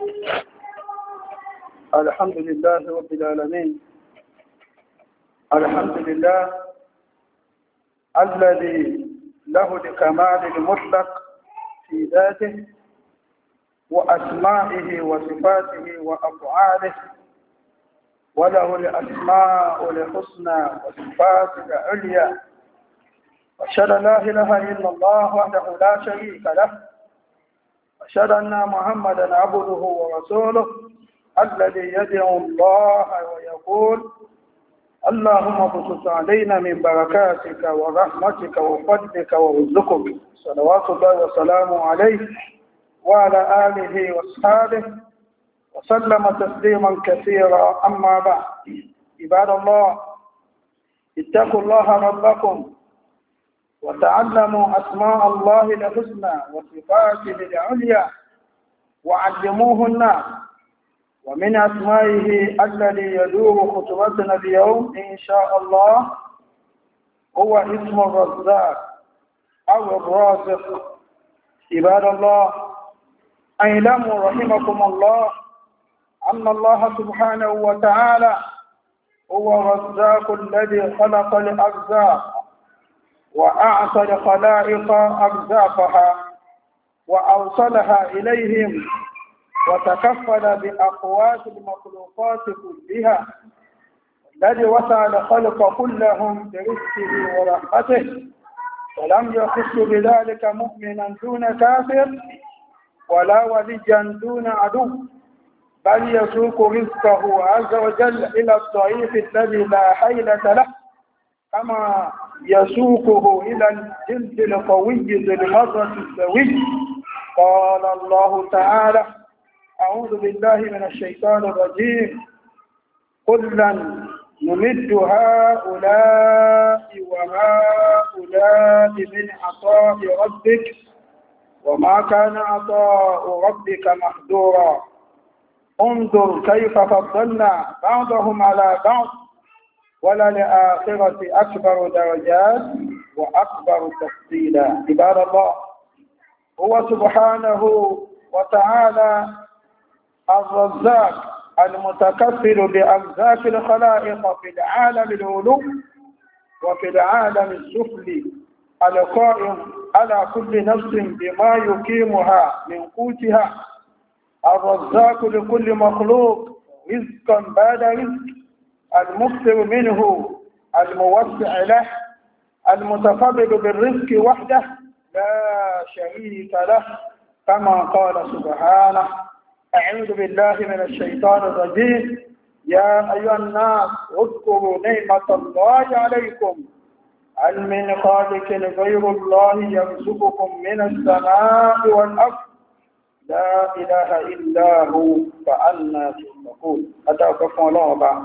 الحمد لله رب العالمين. الحمد لله الذي له الكمال المطلق في ذاته وأسمائه وصفاته وأفعاله، وله الأسماء الحسنى والصفات العليا. أشهد أن لا إله إلا الله وحده لا شريك له، أشهد أن محمدا عبده ورسوله الذي يدعو الله ويقول: اللهم ابسط علينا من بركاتك ورحمتك وفضلك ورزقك. صلوات الله وسلامه عليه وعلى آله واصحابه وسلم تسليما كثيرا. أما بعد، عباد الله، اتقوا الله ربكم وتعلموا أسماء الله الحسنى وصفاته العليا وعلموه الناس. ومن أسمائه الذي يدور خطبتنا اليوم إن شاء الله هو اسم الرزاق أو الرازق. عباد الله، اعلموا رحمكم الله أن الله سبحانه وتعالى هو الرزاق الذي خلق الأرزاق وأعطى الخلائق أرزاقها وأوصلها إليهم وتكفل بأقوات المخلوقات كلها، الذي وسع الخلق كلهم برزقه ورحمته، ولم يخص بذلك مؤمنا دون كافر ولا وليا دون عدو، بل يسوق رزقه عز وجل إلى الضعيف الذي لا حيلة له، كما يسوقه إلى الجلد القوي ذي المرة السوي. قال الله تعالى: أعوذ بالله من الشيطان الرجيم: كلا نمد هؤلاء وهؤلاء من عطاء ربك وما كان عطاء ربك محظورا. انظر كيف فضلنا بعضهم على بعض وللآخرة أكبر درجات وأكبر تفضيلا. عباد الله، هو سبحانه وتعالى الرزاق المتكفل بأرزاق الخلائق في العالم العلوي وفي العالم السفلي، القائم على كل نفس بما يقيمها من قوتها، الرزاق لكل مخلوق رزقا بعد رزق، المكثر منه، الموسع له، المتفرد بالرزق وحده لا شريك له، كما قال سبحانه: أعوذ بالله من الشيطان الرجيم: يا أيها الناس اذكروا نعمة الله عليكم هل من خالق غير الله يرزقكم من السماء والأرض لا إله إلا هو فأنى تؤفكون. أتوقفوا الله أبا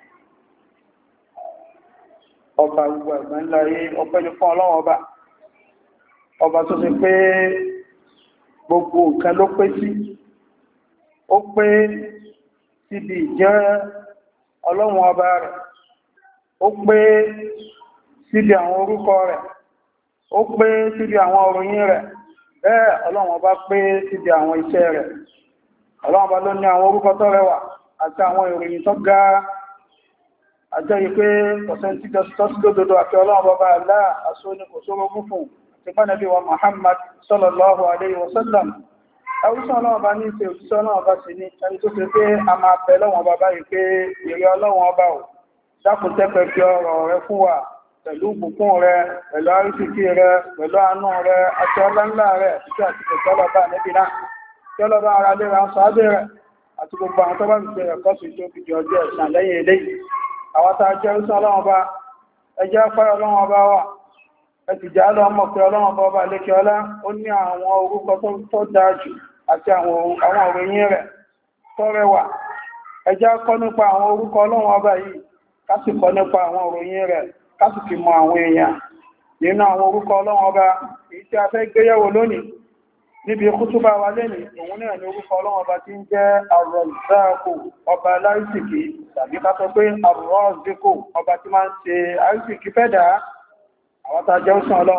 gbogbo ẹ̀gbọ́n ńlá yìí ọpẹ́ ní fún Ọlọ́run ọba tó ṣe pé gbogbo nǹkan ló pé sí, ó pé síbi ìjẹ́ Ọlọ́run ọba rẹ̀, ó pé síbi àwọn orúkọ rẹ̀, ó pé síbi àwọn òròyìn rẹ̀, bẹ́ẹ̀ Ọlọ́run ọba pé síbi àwọn iṣẹ́ rẹ̀. Ọlọ́run ọba ló ní àwọn orúkọ tó rẹwà àti àwọn ìròyìn tó ga. Àjẹ́ yìí pé ọ̀sẹ̀ tí tọ́sílódodo àti Ọlọ́run ọba aláà aṣó ní kò sóró mú fún ti pánàbí wa Muhammad sallallahu alaihi wasallam. Ẹwùsàn Ọlọ́run ọba ní ìṣẹ́ òjíṣẹ́ Ọlọ́run ọba sí ní ẹni tó ṣe pé a máa bẹ lọ́wọ́n ọba báyìí pé ìrẹ́ Ọlọ́run ọba ò dákun tẹ́pẹ́ fi ọrọ̀ rẹ fún wa pẹ̀lú ìbùkún rẹ, pẹ̀lú àrísìkí rẹ, pẹ̀lú àánú rẹ àti ọlá ńlá rẹ títí àti pẹ̀lú ọlọ́ba níbi náà tí ọlọ́ba ara lé ra ń sọ ábẹ́ rẹ àti gbogbo àwọn tó bá ń gbé ẹ̀kọ́ sí tó fi di ọjọ́ ẹ̀san lẹ́yìn eléyìí. Àwọn tá a jẹ́ òṣìṣẹ́ Ọlọ́run ọba, ẹjẹ́ afárá Ọlọ́run ọba wà, ẹ̀sì jà lọ mọ̀ pé Ọlọ́run ọba lékè ọlá ó ní àwọn orúkọ tó dáa jù àti àwọn òròyìn rẹ̀ tó rẹwà. Ẹjẹ́ kọ́ nípa àwọn orúkọ Ọlọ́run ọba yìí, ká sì kọ́ nípa àwọn òròyìn rẹ̀, ká sì fi mọ àwọn èèyàn nínú àwọn orúkọ Ọlọ́run ọba èyí tí a fẹ́ gbéyẹ̀wò lónìí níbi kútúbà wa lẹ́nìí. Òun náà ní orúkọ Ọlọ́run ọba tí ń jẹ́ Ar-Razzaq, ọba aláìsìkí, tàbí ká sọ pé Ar-Raziq, ọba tí máa ń ṣe àìsìkí fẹ́dà. Àwọn tá jẹ́ òsàn Ọlọ́run,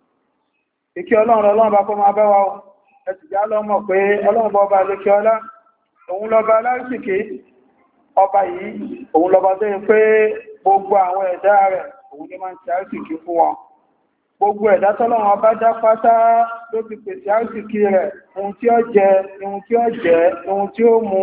ìkí Ọlọ́run bá kọ́ máa bá wa, ẹ̀sì já lọ mọ̀ pé Ọlọ́run bá ọba lékè ọlá òun lọba alárísìkí. Ọba yìí òun lọba tó yẹ pé gbogbo àwọn ẹ̀dá rẹ̀ òun ní máa ń ṣe àrísìkí fún wọn. Gbogbo ẹ̀dá tọ́lọ́run ọba dá pátá ló ti pèsè àrísìkí rẹ̀, ohun tí ó jẹ, ohun tí ó jẹ, ohun tí ó mu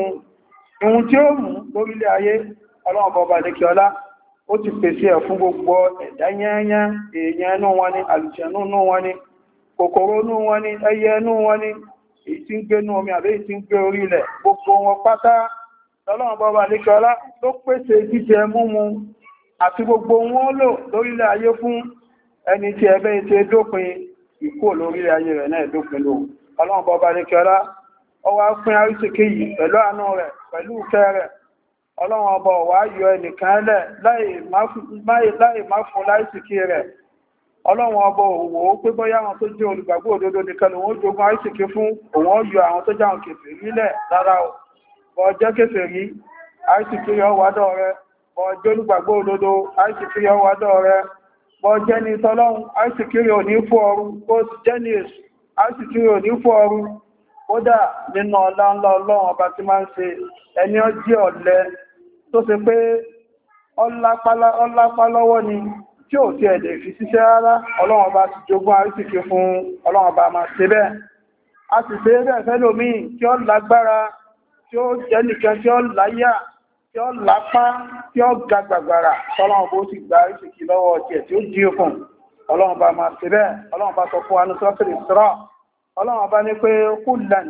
lórílẹ̀ ayé. Ọlọ́run bọba lékè ọlá ó ti pèsè ẹ̀ fún gbogbo ẹ̀dá yẹ́nyẹ́, èèyàn inú wọn ni, àlùjànnú inú wọn ni, kòkòrò inú wọn ni, ẹyẹ inú wọn ni, èyí tí ń gbé inú omi àbí èyí tí ń gbé orí ilẹ̀, gbogbo wọn pátá Ọlọ́run bọba lékè ọlá ló pèsè jíjẹ múmu àti gbogbo wọn lò lórílẹ̀ ayé fún ẹni tí ẹbẹ́ ìṣe dópin ìkó lórílẹ̀ ayé rẹ̀ náà dópin lò. Ọlọ́run bọba lékè ọlá ó wá pín àrísìkí yìí pẹ̀lú àánú rẹ̀, pẹ̀lú ìfẹ́ rẹ̀. Ọlọ́run ọba wá yọ ẹnìkan lẹ̀ láì má fún láìsìkí rẹ̀. Ọlọ́run ọba òwò ó pé bóyá àwọn tó jẹ́ olùgbàgbọ́ òdodo nìkan lòun ó jogún àrísìkí fún, òun ó yọ àwọn tó jáwọn kèfèrí lẹ̀ rárá o. Bó jẹ́ kèfèrí, àrísìkí yọ wádọ̀ rẹ̀. Bó jẹ́ olùgbàgbọ́ òdodo, àrísìkí yọ wádọ̀ rẹ̀. Bó jẹ́ ní tọ́lọ́run, àrísìkí rẹ̀ ò ní fún ọrú. Bó jẹ́ ní èṣù, àrísìkí rẹ̀ ò ní fún ọrú. Kódà nínú ọlá ńlá Ọlọ́run ọba tí máa ń ṣe ẹni ó jẹ́ ọ̀lẹ tó ṣe pé ọlápá lọ́wọ́ ni tí ò tí ẹ̀dẹ̀ fi ṣiṣẹ́ rárá, Ọlọ́run ọba ti jogún àrísìkí fún. Ọlọ́run ọba máa ṣe bẹ́ẹ̀. A sì ṣe bẹ́ẹ̀ fẹ́lòmíì tí ó lágbára, tí ó jẹ́ nìkan tí ó láyà, tí ó lápá, tí ó ga gbàgbàrà, Ọlọ́run bó ti gba àrísìkí lọ́wọ́ tiẹ̀ tí ó dí okùn. Ọlọ́run ọba máa ṣe bẹ́ẹ̀. Ọlọ́run ọba sọ fún wa ní Suratul Isra. Ọlọ́run ọba ní pé kullan,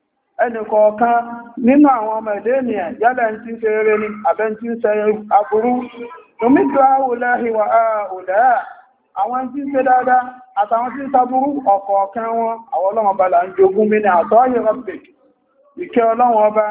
ẹnì kọ̀ọ̀kan nínú àwọn ọmọ ẹ̀dẹ́ ènìyàn yálà ń tí ń ṣe rere ní àbẹ́ tí ń ṣe aburú, numiddu haula'i wa ha'ula'i, àwọn tí ń ṣe dáadáa àtàwọn tí ń ṣaburú ọ̀kọ̀ọ̀kan wọn àwọn Ọlọ́run ọba là ń jogún min ata'i rabbik. Ìkẹ́ Ọlọ́run ọba,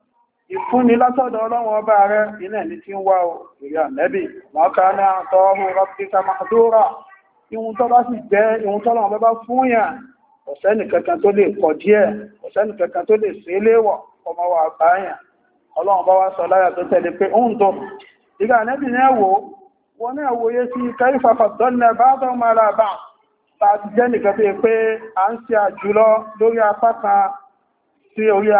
ìfúnni látọ̀dọ̀ Ọlọ́run ọba rẹ̀ iná ní tí ń wá ìrìn ànẹ́bì ma kana ata'u rabbika mahdura. Ihun tó bá sì jẹ́ ihun tọ́lọ́run ọba bá fún yàn, ọ̀sẹ́nì kankan tó lè kọ̀ díẹ̀, ọ̀sẹ́nì kankan tó lè ṣe léwọ̀ ọmọ wa báyàn. Ọlọ́run bá wá sọ láyà tó tẹ̀lé pé ó ń tó ìgbà Ànábì ní ẹ̀wò wọn náà wòye sí kayfa faddalna ba'dahum 'ala ba'd. Ta ti jẹ́ nìkan tó yẹ pé à ń ṣe àjùlọ lórí apá kan sí orí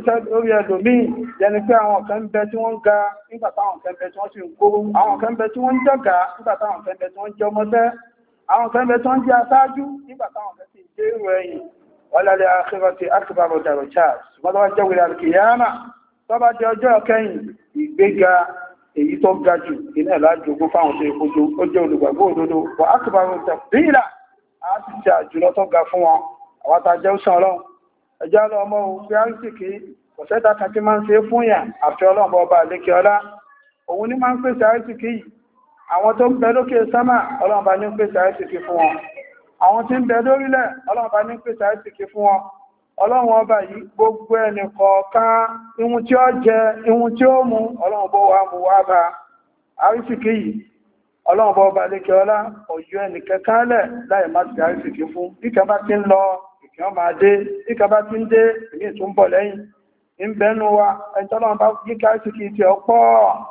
ẹlòmíì, yẹni pé àwọn kan bẹ tí wọ́n ga nígbà táwọn kan bẹ tí wọ́n sì ń kóró, àwọn kan bẹ tí wọ́n ń jọ̀gá nígbà táwọn kan bẹ tí wọ́n ń jẹ́ ọmọdé, àwọn kan bẹ tí wọ́n ń jẹ́ aṣáájú nígbà táwọn kan sì ń jẹ́ èrò ẹ̀yìn. Wal akhiratu akbaru darajat. Ṣùgbọ́n tó bá jẹ́ wíra kìyàmà, tó bá jẹ́ ọjọ́ kẹ́yìn, ìgbéga èyí tó ga jù iná ìlàjogún fáwọn tó ìkojú ó jẹ́ olùgbàgbọ́ òdodo. Wa akbaru tafdila, a ti ṣe àjùlọ tó ga fún wọn. Àwọn tá jẹ́ òṣàn Ọlọ́run ẹjá lọ ọmọ òun pé àrísìkí ọ̀sẹ́ta kan tí máa ń ṣe fún yà àfẹ́ Ọlọ́run ọba àlékè ọlá. Òun ní máa ń pèsè àrísìkí yìí. Àwọn tó ń bẹ lókè sámà Ọlọ́run bá ní ń pèsè àrísìkí fún wọn. Àwọn tí ń bẹ lórílẹ̀ Ọlọ́run bá ní ń pèsè àrísìkí fún wọn. Ọlọ́run ọba yìí gbogbo ẹnì kọ̀ọ̀kan ihun tí ó jẹ, ihun tí ó mu, Ọlọ́run bó wá mú wá bá àrísìkí yìí. Ọlọ́run bá ọba lékè ọlá ọ̀yọ́ ẹnì kẹkànlẹ̀ láì má ti àrísìkí fún. Bí kan bá ti ń lọ ìkìyàn máa dé, bí kan bá ti ń dé ìmí tó ń bọ̀ lẹ́yìn. ń bẹnu wa ẹntọ́lọ́wọ́n bá yíká àìsìkì tí ọ pọ̀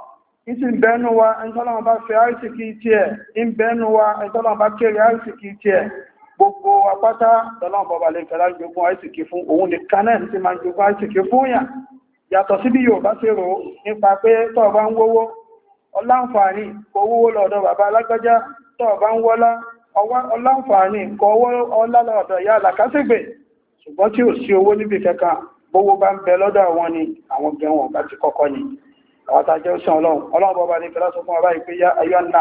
ìsì ń bẹnu wa ẹntọ́lọ́wọ́n bá fẹ́ àìsìkì tí ẹ̀ ń bẹnu wa ẹntọ́lọ́wọ́n bá kéré àìsìkì tí ẹ̀ gbogbo apáta tọ́lọ́wọ́n bọ̀bà lè fẹ́lá jogún àìsìkì fún òun ní kanẹ́ẹ̀ tí ma ń jogún àìsìkì fún yà yàtọ̀ sí bí yóò bá ṣe rò nípa pé tọ́ bá ń wówó ọláǹfààní kò wówó lọ́dọ̀ bàbá alágbájá tọ́ bá ń wọ́lá ọláǹfààní kò wó ọlá lọ́dọ̀ ìyá làkásẹ̀gbẹ̀ ṣùgbọ́n tí ò sí owó níbi kankan gbogbo bá ń bẹ lọ́dọ̀ wọn ni àwọn gẹ̀wọ̀n bá ti kọ́kọ́ ni àwọn tàjẹ́ òṣàn ọlọ́run bọ́bá ní kẹlá sọ fún ọba ìpé yá ayọ́ ńlá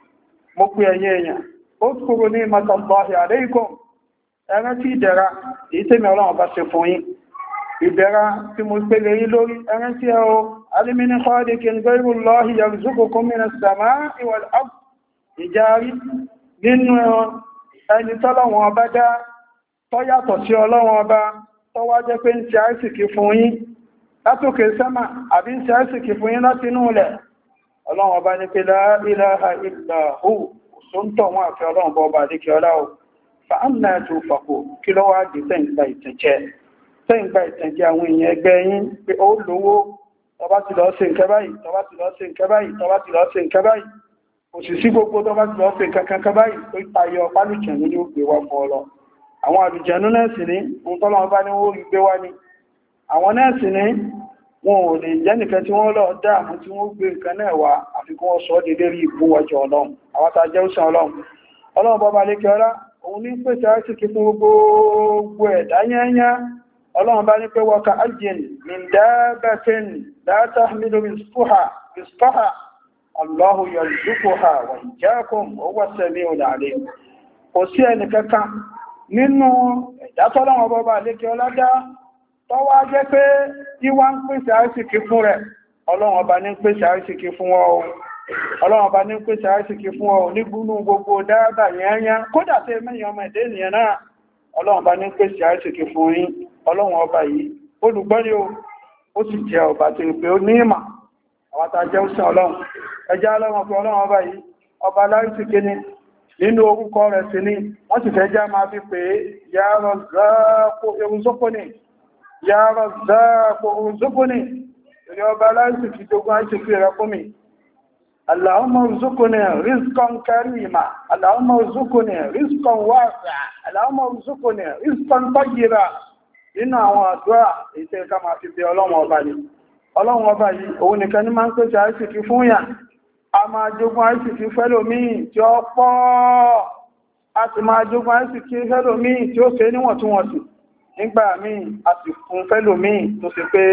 mo pé ẹyẹ èèyàn ó kúrò ní matallahi alaykum ẹran tí ìdẹ̀ra èyí tẹ́mi ọlọ́run bá ṣe fún yín ìdẹ̀ra tí mo pé lè yí lórí ẹran tí ẹ o alimini khaliqin ghayrullahi yarzuqukum minas sama'i wal ard ìjárí nínú ẹni tọ́lọ́run ọba dá tó yàtọ̀ sí ọlọ́run ọba tó wá jẹ́ pé ń ṣe àìsìkì fún yín látòkè sẹ́mà àbí ń ṣe àìsìkì fún yín láti inú ilẹ̀ ọlọ́run ọba ní pé la ilaha illa hu sóńtọ̀ wọn àfẹ́ ọlọ́run bọ́ ọba àdíkẹ́ ọlá o fa'amna tufaqu kí ló wá di tẹ́ǹgbà ìtẹ̀jẹ́ àwọn èèyàn ẹgbẹ́ yín pé ó lówó tọba ti lọ ṣe nǹkan báyìí tọba ti lọ ṣe nǹkan báyìí tọba ti lọ ṣe nǹkan báyìí òṣìṣí gbogbo tọba ti lọ ṣe nǹkan báyìí ó tayọ pálùjẹ̀ ní ó gbé wá fún ọlọ àwọn àlùjẹ̀nú nẹ́ẹ̀sì ní ohun tọ́lọ́wọ́ bá ní ó rí gbé wá ní àwọn nẹ́ẹ̀sì ní wọn ò lè jẹ́ nìkan tí wọ́n lọ dáàmú tí wọ́n gbé nǹkan náà wá àfikún wọ́n sọ dédé rí ìbúwọjọ ọlọ́run àwọn tá jẹ́ òṣàn ọlọ́run bọ́ba lékẹ́ ọlá òun ní pèsè àìsìkí fún gbogbo ẹ̀dá yẹ́nyá ọlọ́run bá ní pé wọ́ka ajin min dabbatin la tahmilu rizqaha Allahu yarzuquha wa iyyakum wa huwa as-sami'ul 'alim kò sí ẹni kankan nínú ẹ̀dá tọ́lọ́run bọ́ba lékẹ́ ọlá dá tọ́wọ́ jẹ́ pé ìwà ń pèsè àìsìkí fún rẹ̀ ọlọ́run ọba ní pèsè àìsìkí fún ọ ọlọ́run ọba ní pèsè àìsìkí fún ọ ní gbogbo dáadáa yẹnyẹn kódà tí mẹ́yìn ọmọ ẹ̀dẹ́ ènìyàn náà ọlọ́run ọba ní pèsè àìsìkí fún yín ọlọ́run ọba yìí olùgbọ́ni ó sì jẹ́ ọba tí pé ó ní ìmọ̀ àwọn tá jẹ́ òsìn ọlọ́run ẹjẹ́ ọlọ́run pé ọlọ́run ọba yìí ọba láìsìkí ni nínú orúkọ rẹ̀ sí ni wọ́n sì fẹ́ já máa fi pé ya Razzaqu irzuqni ya Razzaqu irzuqni ìrẹ́ ọba láìsìkí jogun àìsìkí rẹ̀ fún mi Allahumma irzuqni rizqan karima Allahumma irzuqni rizqan wasi'a Allahumma irzuqni rizqan tayyiba nínú àwọn àdúrà ìtẹ́ ká máa fi bẹ ọlọ́run ọba ni ọlọ́run ọba yìí òun nìkan ní máa ń pèsè àìsìkí fún yà a máa jogun àìsìkí fẹ́lòmíì tí ó pọ̀ a sì máa jogun àìsìkí fẹ́lòmíì tí ó ṣe níwọ̀ntúnwọ̀nsì nígbà míì a sì fún fẹ́lòmíì tó sì pé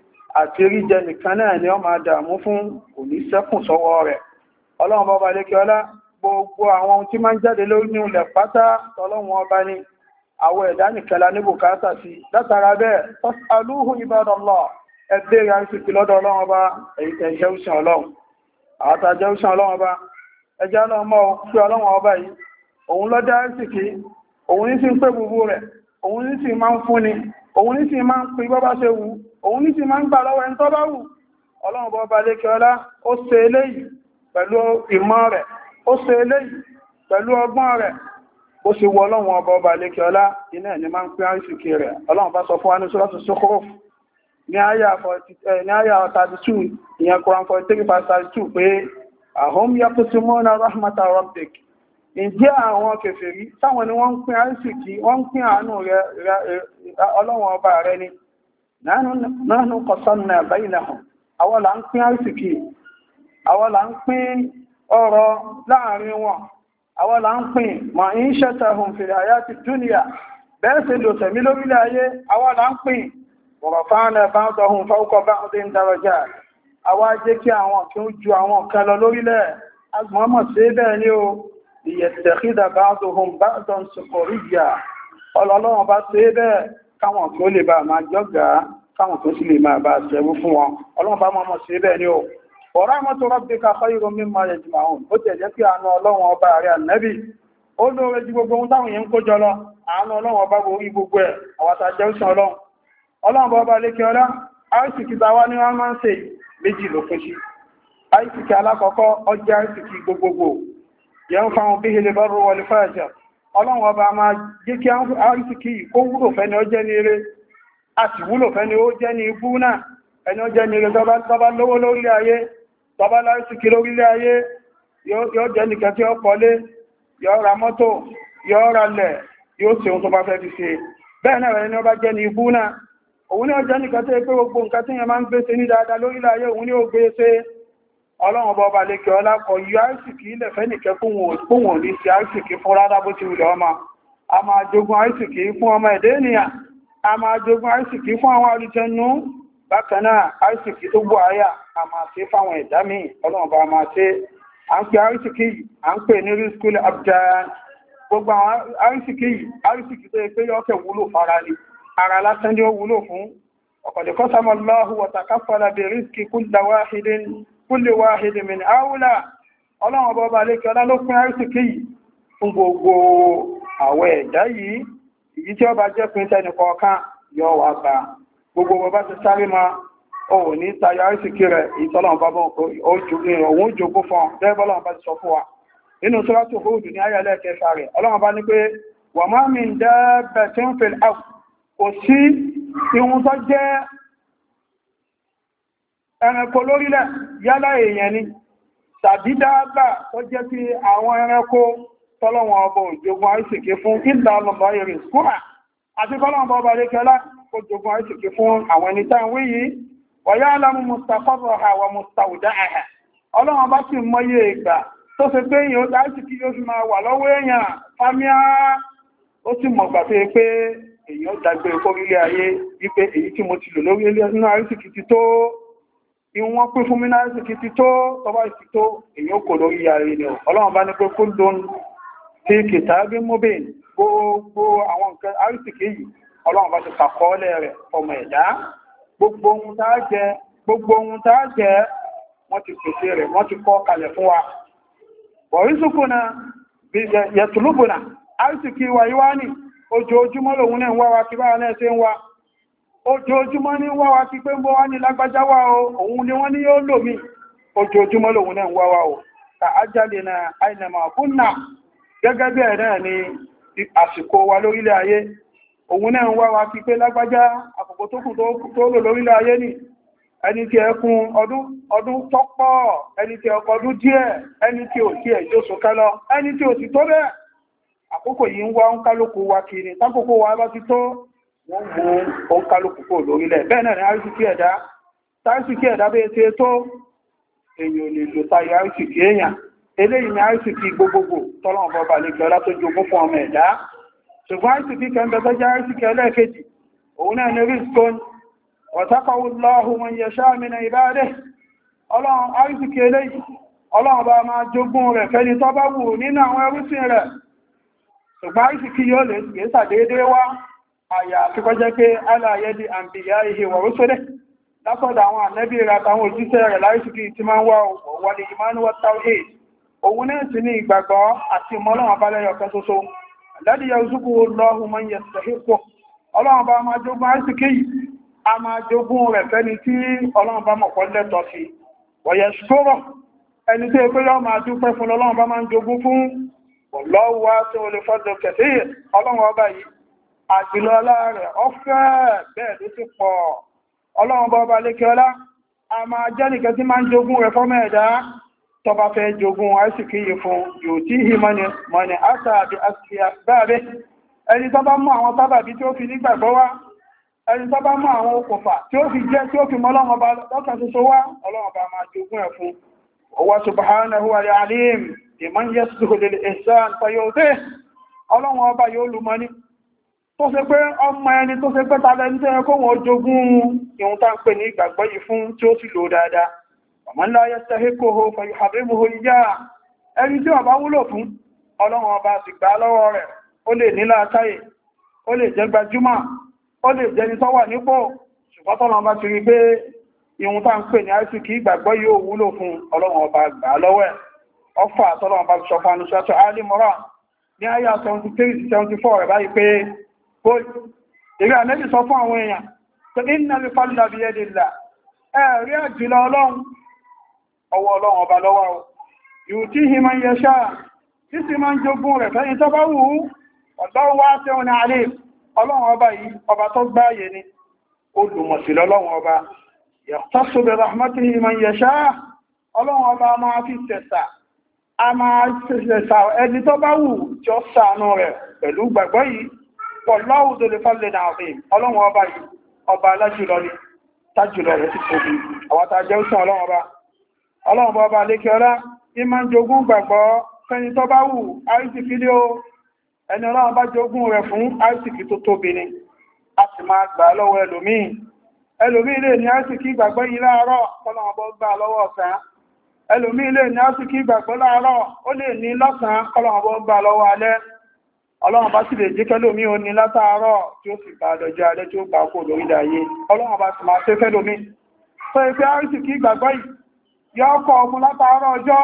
àti rí jẹ nìkan náà ni ó máa dààmú fún kò ní sẹ́kùn sọ́wọ́ rẹ̀ ọlọ́run bọ́ba lékẹ́ ọlá gbogbo àwọn ohun tí máa ń jáde lórí ní ilẹ̀ pátá tọ́lọ́run ọba ní àwọ̀ ẹ̀dá nìkẹla ní bùkátà sí látara bẹ́ẹ̀ fas'aluhu ibadallah ẹgbẹ́ rẹ̀ àìsìkí lọ́dọ̀ ọlọ́run ọba èyí tẹ̀ jẹ́ òṣàn ọlọ́run àwọ́ta jẹ́ òṣàn ọlọ́run ọba ẹjá ọlọ́run mọ́ pé ọlọ́run ọba yìí òun ló dá àìsìkí òun ní sí ń pè gbogbo rẹ̀ òun ní sì máa ń fúnni òun ní sì máa ń pín bọ́bá ṣe wù òun ní sì máa ń gbà lọ́wọ́ ẹni tó bá wù ọlọ́run bọ́ba lékẹ́ ọlá ó ṣe eléyìí pẹ̀lú ìmọ̀ rẹ̀ ó ṣe eléyìí pẹ̀lú ọgbọ́n rẹ̀ ó sì wọ ọlọ́run ọba lékẹ́ ọlá iná ẹni máa ń pín àìsìkí rẹ̀ ọlọ́run bá sọ fún wa ní Suratu Zukhruf ní àyà 32 ìyẹn Quran 43:32 pé ahum yaqsimuna rahmata rabbik ǹjẹ́ àwọn kèfèrí táwọn ni wọ́n ń pín àìsìkí wọ́n ń pín àánú rẹ̀ ọlọ́run ọba rẹ̀ ni nahnu qasamna baynahum àwọn là ń pín àìsìkí àwọn là ń pín ọrọ̀ láàrin wọn àwọn là ń pín ma'ishatahum fil hayati dunya bẹ́ẹ̀ sì lò tẹ̀mí lórílẹ̀ ayé àwọn là ń pín wa rafa'na ba'dahum fawqa ba'din darajat àwọn jẹ́ kí àwọn kí ó ju àwọn kan lọ lórílẹ̀ agbọ́nmọ̀ sí bẹ́ẹ̀ ni ó ìyẹ̀tẹ̀kídà ba'duhum ba'dan sukhuriyya ọlọ́run bá ṣe bẹ́ẹ̀ káwọn kí ó lè bá máa jọ́gà káwọn tó sì lè máa bá ṣẹ̀rú fún wọn ọlọ́run bá mọ́ sí bẹ́ẹ̀ ni ó wa rahmatu rabbika khayrun mimma yajma'un ó tẹ̀ jẹ́ kí àánú ọlọ́run ọba rẹ̀ ànábì ó lóore ju gbogbo ohun táwọn yẹn ń kó jọ lọ àánú ọlọ́run ọba borí gbogbo ẹ̀ àwàtà jẹ́ òṣàn ọlọ́run bọ́ba lékẹ́ ọlá àìsìkí tàwa ní wọ́n máa ń ṣe méjì ló pín sí àìsìkí alákọ̀ọ́kọ́ ọjọ́ àìsìkí gbogbogbò yẹn fáwọn bí ilé bọ́rọ̀ wọlé fàájá ọlọ́run ọba máa jẹ́ kí àìsìkí kó wúlò fẹ́ni ó jẹ́ ní eré a sì wúlò fẹ́ni ó jẹ́ ní ibú náà ẹni ó jẹ́ ní eré tọ́bá lówó lórílẹ̀ ayé tọ́bá láìsìkí lórílẹ̀ ayé yóò jẹ́ nìkan tí ó kọ́lé yóò ra mọ́tò yóò ra lẹ̀ yóò ṣe ohun tó bá fẹ́ fi ṣe bẹ́ẹ̀ náà ẹni ó bá jẹ́ ní ibú náà òun ní ọjọ́ nìkan tó pé gbogbo nǹkan tí yẹn máa ń gbé ṣe ní dáadáa lórílẹ̀ ayé òun ní ó gbé ṣe ọlọ́run ọba lékẹ́ ọlá kọ yọ àìsìkí ilẹ̀ fẹ́ nìkẹ́ fún wọn ní sí àìsìkí fún rárá bó ti wùlẹ̀ ọmọ a máa jogún àìsìkí fún ọmọ ẹ̀dẹ́ ènìyàn a máa jogún àìsìkí fún àwọn àlùjànnú bákan náà àìsìkí tó gbọ́ àyà a máa ṣe fáwọn ẹ̀dá míì ọlọ́run ọba máa ṣe à ń pè àìsìkí à ń pè ní rizqul abdan gbogbo àwọn àìsìkí tó yẹ pé yọ́kẹ̀ wúlò fara ni ara lásán ní ó wúlò fún ọ̀kọ̀dẹ̀ qasama Allahu wa takaffala bi rizqi kulli wahidin min awla ọlọ́run ọba lékẹ́ ọlá ló pín àìsìkí yìí fún gbogbo àwọ̀ ẹ̀dá yìí èyí tí ó bá jẹ́ pín tẹnì kọ̀ọ̀kan yọ wà bá gbogbo bàbá ti sáré ma ó ní tayọ àìsìkí rẹ̀ ìtọ́lọ́run bá òun jogún fún bẹ́ẹ̀bọ́lọ́run bá ti sọ fún wa nínú Suratu Hud ní ayẹ́lẹ́ kẹfà rẹ̀ ọlọ́run bá ní pé wa ma min dabbatin fil ard kò sí ihun tó jẹ́ ẹranko lórílẹ̀ yálà èèyàn ni tàbí dáàbà tó jẹ́ sí àwọn ẹranko tọ́lọ́wọ̀n ọba òjògùn àìsìkí fún ìlà ọlọ́bà irin skúrà àti kọ́lọ́wọ̀n ọba lékẹ́lá ó jogún àìsìkí fún àwọn ẹni tá ń wí yìí wa ya'lamu mustaqarraha wa mustawda'aha ọlọ́run bá sì mọye ìgbà tó ṣe pé èèyàn láti kí yóò fi máa wà lọ́wọ́ èèyàn fámíà ó sì mọ̀ gbà pé èèyàn dàgbé orílẹ̀ ayé wípé èyí tí mo ti lò lórí ilé nínú àrísìkí ti tó ìwọ̀n pín fún mi náà àrísìkí ti tó tọ́bá ìsì tó èèyàn kò lórí ayé ni ọlọ́run bá ní pé kó lóun tí kìtàbí mubin gbogbo àwọn nǹkan àrísìkí yìí ọlọ́run bá ti kàkọọ́lẹ̀ rẹ̀ ọmọ ẹ̀dá gbogbo ohun tá jẹ wọ́n ti pèsè rẹ̀ wọ́n ti kọ́ kalẹ̀ fún wa wọ̀rísùkúnà yẹ̀tùlúbùnà àrísìkí wa yíwá ní ojoojúmọ́ lòun náà ń wá wa kí bára náà ṣe ń wá ojoojúmọ́ ní wá wa kí pé ń bọ́ wá ní lágbájá wá o òun ni wọ́n ní yóò lò mí ojoojúmọ́ lòun náà ń wá wa o ka ájálẹ̀ na àìnàmà fúnnà gẹ́gẹ́ bí ẹ̀rẹ́ ní àsìkò wa lórílẹ̀ ayé òun náà ń wá wa kí pé lágbájá àkókò tó kù tó lò lórílẹ̀ ayé ní ẹni tí ẹkùn ọdún tọ́pọ̀ ẹni tí ọdún díẹ̀ ẹni tí ò tí ẹjọ́ sókẹ́lọ ẹni tí ò sì tó bẹ́ẹ̀ àkókò yìí ń wá ń kálùkù wa kiri tákòókò wa bá ti tó wọ́n mú ń kálùkù kò lórílẹ̀ bẹ́ẹ̀ náà ni àrísìkí ẹ̀dá bẹ́ẹ̀ tí tó èyàn lè lò tayọ àrísìkí èyàn eléyìí ni àrísìkí gbogbogbò tọ́lọ́run bọ́ba lè gbọ́ látó jogún fún ọmọ ẹ̀dá ṣùgbọ́n àrísìkí kẹ́ńbẹ́ tó jẹ́ àrísìkí ẹlẹ́ẹ̀kejì òun náà ni rizqun wọ̀tákọ̀wọ́láhù wọn yẹ ṣáàmìnà ìbáadẹ́ ọlọ́run àrísìkí eléyìí ọlọ́run bá máa jogún rẹ̀ fẹ́ni tó bá wù nínú àwọn ẹrúsìn rẹ̀ ṣùgbọ́n àrísìkí yóò lè sàdédé wá àyà àfikọ́jẹ́ pé aláyẹ́dì àmbìyà ihe wọ̀rúsọ́dẹ̀ látọ̀dọ̀ àwọn ànẹ́bí rẹ̀ àtàwọn òjíṣẹ́ rẹ̀ lárísìkí tí máa ń wá wọlé ìmánuwọ́ tawhid òun náà sì ní ìgbàgbọ́ àti ìmọ̀lọ́run abálẹ́yọ̀ kan ṣoṣo àdádìyà òṣùkú lọ́hùn mọ́ yẹ sẹ̀hípọ̀ ọlọ́run bá máa jogún àrísìkí yìí a máa jogún rẹ̀ fẹ́ni tí ọlọ́run bá mọ̀ pọ̀ lẹ́tọ̀ sí wọ̀yẹ̀ ṣkórọ̀ ẹni tí ó pé yọ́ máa dúpẹ́ fún ọlọ́run bá máa ń jogún fún ọlọ́wọ́ tí ó lè fọ́dọ̀ kẹfẹ́ ọlọ́run ọba yìí àjùlọ ọlá rẹ̀ ọfẹ́ bẹ́ẹ̀ ló ti pọ̀ ọlọ́run bá ọba lékẹ́ ọlá a máa jẹ́ nìkan tí máa ń jogún rẹ̀ fọ́mọ̀ ẹ̀dá tó bá fẹ́ jogún àìsìkí yìí fún yóò tí hì mọ́ni àtàbí àṣìyàbẹ́ ẹni tó bá mú àwọn sábàbí tí ó fi nígbàgbọ́ wá ẹni tó bá mú àwọn okùnfà tí ó fi jẹ́ tí ó fi mọ́ ọlọ́run ọba lọ́kàn ṣoṣo wá ọlọ́run ọba máa jogún ẹ̀ fún ọwọ́ subhanahu wa alim ìmọ̀n yẹ́ sùhùlẹ̀ ìsàn fayọ́dé ọlọ́run ọba yóò lùmọ́ ní tó ṣe pé ọmọ ẹni tó ṣe pé tàbí ní tẹ́yẹ kó wọ́n jogún ìhun tá ń pè ní ìgbàgbọ́ yìí fún tí ó sì lò dáadáa ọmọ ńlá yẹ́ sẹ́hẹ́kòó fayọ́hàbẹ́mùhó yá ẹni tí ọba wúlò fún ọlọ́run ọba sì gbà lọ́wọ́ rẹ̀ ó lè ní làákàyè ó lè jẹ́ gbajúmọ̀ ó lè jẹ́ni tó wà nípò ṣùgbọ́n tọ́lọ́run bá ti rí pé ìhun tá ń pè ní àìsìkí ìgbàgbọ́ yìí ó wúlò fún ọlọ́run ọba gbà lọ́wọ́ ẹ̀ ọfà àtọ́lọ́wọ́n bá sọ fún ànúṣàtọ̀ alìmọ́ra ní àyà 73-74 rẹ̀ báyìí pé ìrí ànẹ́bì sọ fún àwọn èèyàn tó iná lè fàlìlà bí ẹ́ dìlà ẹ̀rí àjìlọ ọlọ́run ọwọ́ ọlọ́run ọba lọ́wọ́ yìí tí hì máa ń yẹ ṣáà tí sì máa ń jogún rẹ̀ fẹ́yìn tó bá wù ú ọ̀dọ́ wá tí ó ní alẹ́ ọlọ́run ọba yìí ọba tó gbáyé ni olùmọ̀sílẹ̀ ọlọ́run ọba yàtọ̀sọ̀ bẹ̀ rahmatihi man yasha ọlọ́run ọba máa fi tẹ̀sà a máa tẹ̀sà ẹni tó bá wù tí ó ṣàánú rẹ̀ pẹ̀lú gbàgbọ́ yìí wallahu dhul fadlin azim ọlọ́run ọba yìí ọba alájùlọ ni tájùlọ rẹ̀ ti tóbi àwọn tá jẹ́ òsàn ọlọ́run ọba lékẹ́ ọlá ní máa ń jogún gbàgbọ́ fẹ́ni tó bá wù àrísìkí lé o ẹni ọlọ́run bá jogún rẹ̀ fún àrísìkí tó tóbi ni a sì máa gbà lọ́wọ́ ẹlòmíì lè ní àrísìkí gbàgbọ́ yìí láàárọ̀ ọlọ́run bọ́ gbà lọ́wọ́ ọ̀sán ẹlòmíì lè ní àrísìkí gbàgbọ́ láàárọ̀ ó lè ní lọ́sàn ọlọ́run bọ́ gbà lọ́wọ́ alẹ́ ọlọ́run bá sì lè jẹ́ kẹ́lòmí ó ní látàárọ̀ tí ó sì bá lọ́jọ́ alẹ́ tí ó gbà kó lórí ayé ọlọ́run bá sì máa ṣe fẹ́lòmí tó ìfẹ́ àrísìkí gbàgbọ́ yìí yóò kọ́ ọkùn látàárọ̀ ọjọ́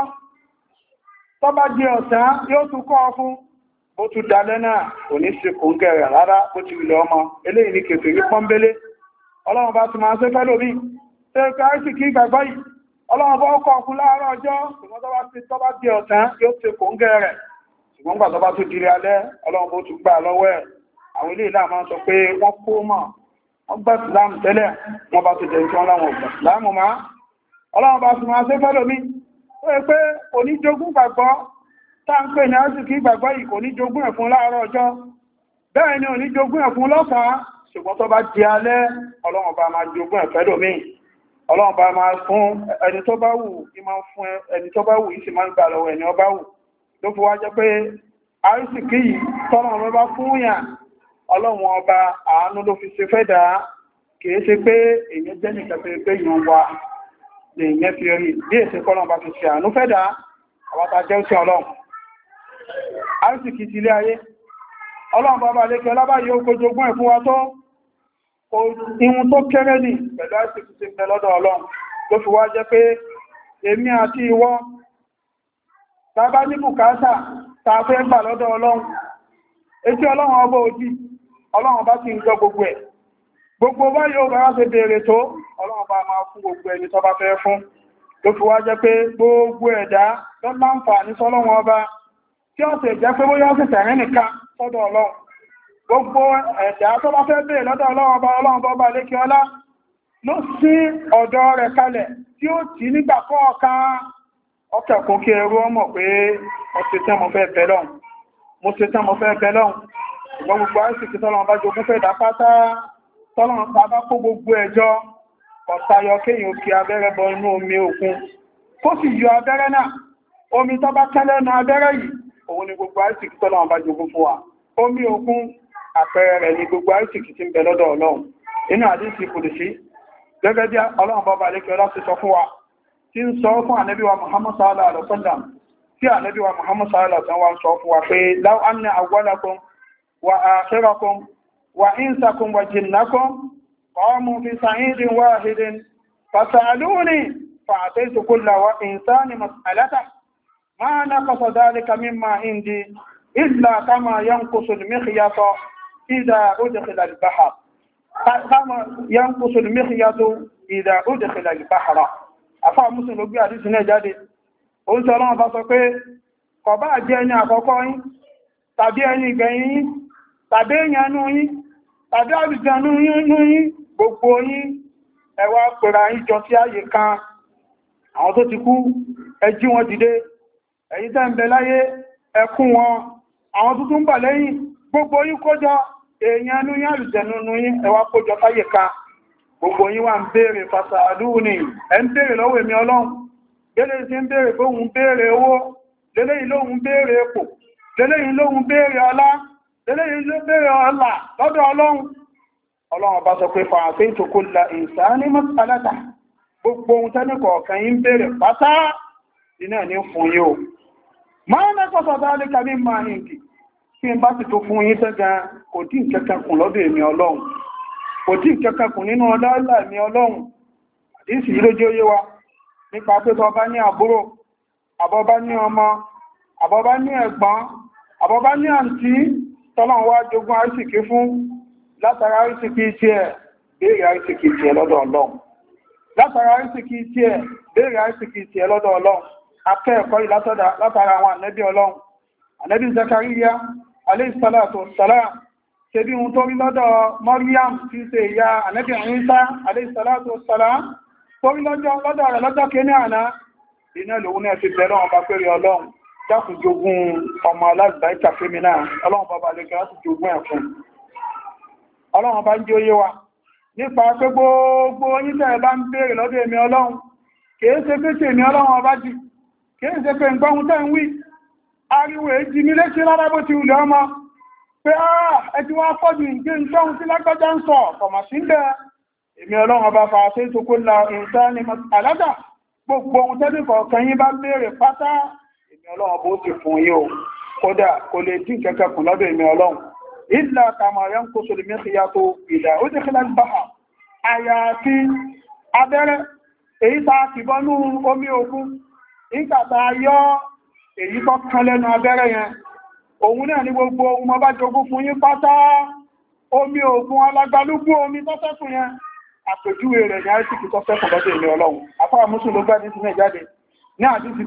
tó bá di ọ̀sán yóò tún kọ́ ọkùn ó tún dalẹ́ náà kò ní sí kò ń gẹ̀rẹ̀ rárá bó ti wùlẹ̀ ọmọ eléyìí ní kèfèrí pọ́nbélé ọlọ́run bá ti máa ṣe fẹ́lòmí tó ìfẹ́ àrísìkí gbàgbọ́ yìí ọlọ́run bá kọ́ ọkùn láàárọ̀ ọjọ́ ṣùgbọ́n tó bá di ọ̀sán yóò ti kò ń gẹ̀rẹ̀ ṣùgbọ́n gbà tó bá tó jírí alẹ́ ọlọ́run bó tún gbà lọ́wọ́ ẹ̀ àwọn ilé ìlà máa sọ pé wọ́n kó mọ̀ wọ́n gbà ìsìláàmù tẹ́lẹ̀ wọ́n bá tó jẹ́ tí wọ́n láwọn ògbà ìsìláàmù máa ọlọ́run bá sì máa ṣe fẹ́lòmí ó yẹ pé oníjogún gbàgbọ́ tá ń pè ní àsìkí gbàgbọ́ yìí kò ní jogún ẹ̀ fún láàárọ̀ ọjọ́ bẹ́ẹ̀ ni oníjogún ẹ̀ fún lọ́sàn-án ṣùgbọ́n tó bá di alẹ́ ọlọ́run bá máa jogún ẹ̀ fẹ́lòmí ọlọ́run bá máa fún ẹni tó bá wù ní máa fún ẹni tó bá wù yìí sì máa ń gbà lọ́wọ́ ẹni ọba wù ló fi wá jẹ́ pé àrísìkí yìí tọ́lọ́run bá fún yàn ọlọ́run ọba àánú ló fi ṣe fẹ́ dáa kìí ṣe pé èyàn jẹ́ nìkan pé yàn wà lè yẹn fi rí bí èsì kọ́lọ́run bá fi ṣe àánú fẹ́ dáa àwátà jẹ́ òsì ọlọ́run àrísìkí ti ilé ayé ọlọ́run bàbá lékẹ́ ọlábá yóò kojogún ẹ̀ fún wa tó ihun tó kéré ní pẹ̀lú àrísìkí ti bẹ lọ́dọ̀ ọlọ́run tó fi wá jẹ́ pé èmi àti ìwọ tàbá ní bùkátà tàà fẹ́ gbà lọ́dọ̀ ọlọ́run etí ọlọ́run ọba òjì ọlọ́run bá ti ń gbọ́ gbogbo ẹ̀ gbogbo bá yóò bá ṣe béèrè tó ọlọ́run bá máa fún gbogbo ẹni tó bá fẹ́ fún ló fi wá jẹ́ pé gbogbo ẹ̀dá ló láǹfààní sọ́lọ́run ọba tí ó sì jẹ́ pé bóyá sì tẹ̀rín nìkan sọ́dọ̀ ọlọ́run gbogbo ẹ̀dá tó bá fẹ́ béèrè lọ́dọ̀ ọlọ́run bá lékè ọlá ló sí ọ̀dọ̀ rẹ̀ kalẹ̀ tí ó tì nígbà kọ̀ọ̀kan ọkẹ̀kún kí ẹrú ọmọ pé mo ṣe tán mo fẹ́ bẹ̀lọ́n ṣùgbọ́n gbogbo àìsìkí tọ́lọ́run bá jogún fẹ́ dápátá tọ́lọ́run bá kó gbogbo ẹjọ́ ọ̀tayọ kéyìn òkè abẹ́rẹ́ bọ inú omi òkun kó sì yọ abẹ́rẹ́ náà omi tó bá kẹ́lẹ́nu abẹ́rẹ́ yìí òun ni gbogbo àìsìkí tọ́lọ́run bá jogún fún wa omi òkun àpẹẹrẹ rẹ̀ ni gbogbo àìsìkí tí ń bẹ lọ́dọ̀ ọlọ́run inú àdísì kùdùsí gẹ́gẹ́ bí ọlọ́run bọ́ba lékẹ́ ọlá ti sọ fún wa tí ń sọ fún ànábì wa Muhammad sallallahu alaihi wasallam tí ànábì wa Muhammad sallallahu alaihi wasallam sọ fún wa pé law anna awwalakum wa akhirakum wa insakum wa jinnakum qamu fi sa'idin wahidin fas'aluni fa'ataytu kulla wa insani mas'alatahu ma naqasa dhalika mimma indi illa kama yanqusu al-mikhyatu idha udkhila al-bahr kama yanqusu al-mikhyatu idha udkhila al-bahr àfáà Muslim ló gbé àdísì náà jáde ó ń sọ ọlọ́run bá sọ pé kò bá jẹ́ ẹni àkọ́kọ́ yín tàbí ẹni ìgbẹ̀yìn yín tàbí èèyàn yín tàbí àbìjànú yín gbogbo yín ẹ wá pèrà yín jọ sí ààyè kan àwọn tó ti kú ẹ jí wọn dìde ẹ̀yin tẹ́ ń bẹ láyé ẹ kún wọn àwọn tó tún bà lẹ́yìn gbogbo yín kójọ èèyàn yín àbìjànú yín ẹ wá kójọ sáyè kan gbogbo yín wà ń béèrè fàṣàdú ní ẹ ń béèrè lọ́wọ́ èmi ọlọ́run lélẹ́ tí ń béèrè bóhun béèrè owó lélẹ́yìn lóhun béèrè epo lélẹ́yìn lóhun béèrè ọlá lélẹ́yìn ló béèrè ọlá lọ́dọ̀ ọlọ́run bá sọ pé fàáfẹ́ ìtòkó la ìsáni mọ́sálátà gbogbo ohun tẹ́nìkọ̀ ọ̀kan yí ń béèrè pátá iná ní fún yíò máa mẹ́kọ̀ọ́sọ̀ bá lè kàmí máa ń kì tí ń bá sì tó fún yín tẹ́gan kò tí ń kẹ́kẹ́kùn lọ́dọ̀ èmi ọlọ́run kò tí kẹkẹkùn nínú ọlọ́ọ̀lá ní ọlọ́run àdísì yìí ló jẹ́ oyé wa nípa pé tọ́ bá ní àbúrò àbọ́bá ní ọmọ àbọ́bá ní ẹ̀gbọ́n àbọ́bá ní àǹtí tọ́lọ́run wá jogún àrísìkí fún látara àrísìkí tí ẹ̀ béèrè àrísìkí tí ẹ̀ lọ́dọ̀ ọlọ́run látara àrísìkí tí ẹ̀ béèrè àrísìkí tí ẹ̀ lọ́dọ̀ ọlọ́run akẹ́ẹ̀kọ́ yìí látara àwọn ànẹ́bí ọlọ́run ànẹ́bí Zakariya alayhi salatu wassalam ṣe bí ohun tó rí lọ́dọ̀ Maryam tí ṣe ìyá ànẹ́bí Ìsá alayhi salatu wassalam tó rí lọ́dọ̀ rẹ̀ lọ́jọ́ kí ní àná iná lòun náà ti bẹ̀rẹ̀ ọba pẹ̀rẹ̀ ọlọ́run dákùn jogún ọmọ alágbàáìkà fẹ́mìnà ọlọ́run bàbá lẹ́gbẹ̀ẹ́ láti jogún ẹ̀ fún ọlọ́run bá ń jẹ́ oyé wa nípa pé gbogbo yíntẹ̀ bá ń béèrè lọ́dọ̀ èmi ọlọ́run kìí ṣe pé ṣe èmi ọlọ́run ọba jì kìí ṣe pé nǹkan tẹ́ ń wí ariwo èjì mi léṣe lára bó ti wùlẹ̀ ọmọ pé ẹti wá pọ́jù ìgbé ìṣọ́hun sí lágbàjá ń sọ ọ̀pọ̀mọ̀ sí ń bẹ́ èmi ọlọ́run ọba fàáṣẹ́ tó kó la ìsáni àládà gbogbo ohun tẹ́lẹ̀kọ̀ kan yí bá béèrè pátá èmi ọlọ́run bó ti fún yíò kódà kò lè dín kẹ́kẹ́ kùn lọ́dọ̀ èmi ọlọ́run ìlà kàmàrẹ́ ń kó sólè mẹ́fìyà tó ìdà ó ti kílá báhà àyàfi abẹ́rẹ́ èyí ta kìbọnú omi òkun ìkàtà yọ èyí tó kán lẹ́nu abẹ́rẹ́ yẹn òun náà ní gbogbo ohun ọba jogún fún yín pátá omi ògùn alágbálúgbú omi tọ́sẹ́kùn yẹn àpèjúwe rẹ̀ ní àìsìkì tọ́sẹ́kùn lọ́dọ̀ ilẹ̀ ọlọ́run afárá mùsùlùmí ló gbá ní sílẹ̀ jáde ní àdísì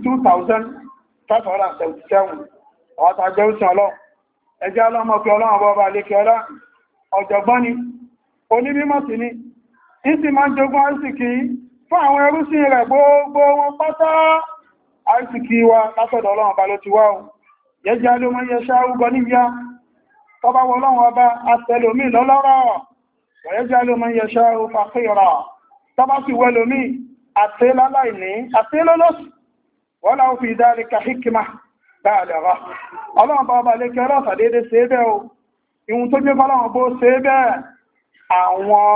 2577 ọ̀tà jẹ́ òsìn ọlọ́run ẹjẹ́ ọlọ́mọ pé ọlọ́run bọ́ọ̀bá lékè ọlá ọ̀jọ̀gbọ́n ni onímímọ̀ sí ni ìsì máa ń jogún àìsìkì fún àwọn ẹrúsìn rẹ̀ gbogbo wọn pátá àìsìkì wa látọ̀dọ̀ ọlọ́run bá ló ti wá yẹjá ló mọ́ yẹ ṣáà rúgọ níyà tọba wọlọ́wọ́ ọba àtẹlòmí lọ́lọ́rọ̀ wọ̀yẹ́já ló mọ́ yẹ ṣáà rú fàkírà tọ́bá sì wẹ́lòmí àtẹ́láláìní àtẹ́lọ́lọ́sì wọ́n láwọ́ fi dhalika hikma baligha. Ọlọ́run bá lè kẹ́rọ sàdédé ṣe bẹ́ o, ìhun tó jẹ́ fọ́lọ́run bó ṣe bẹ́ àwọn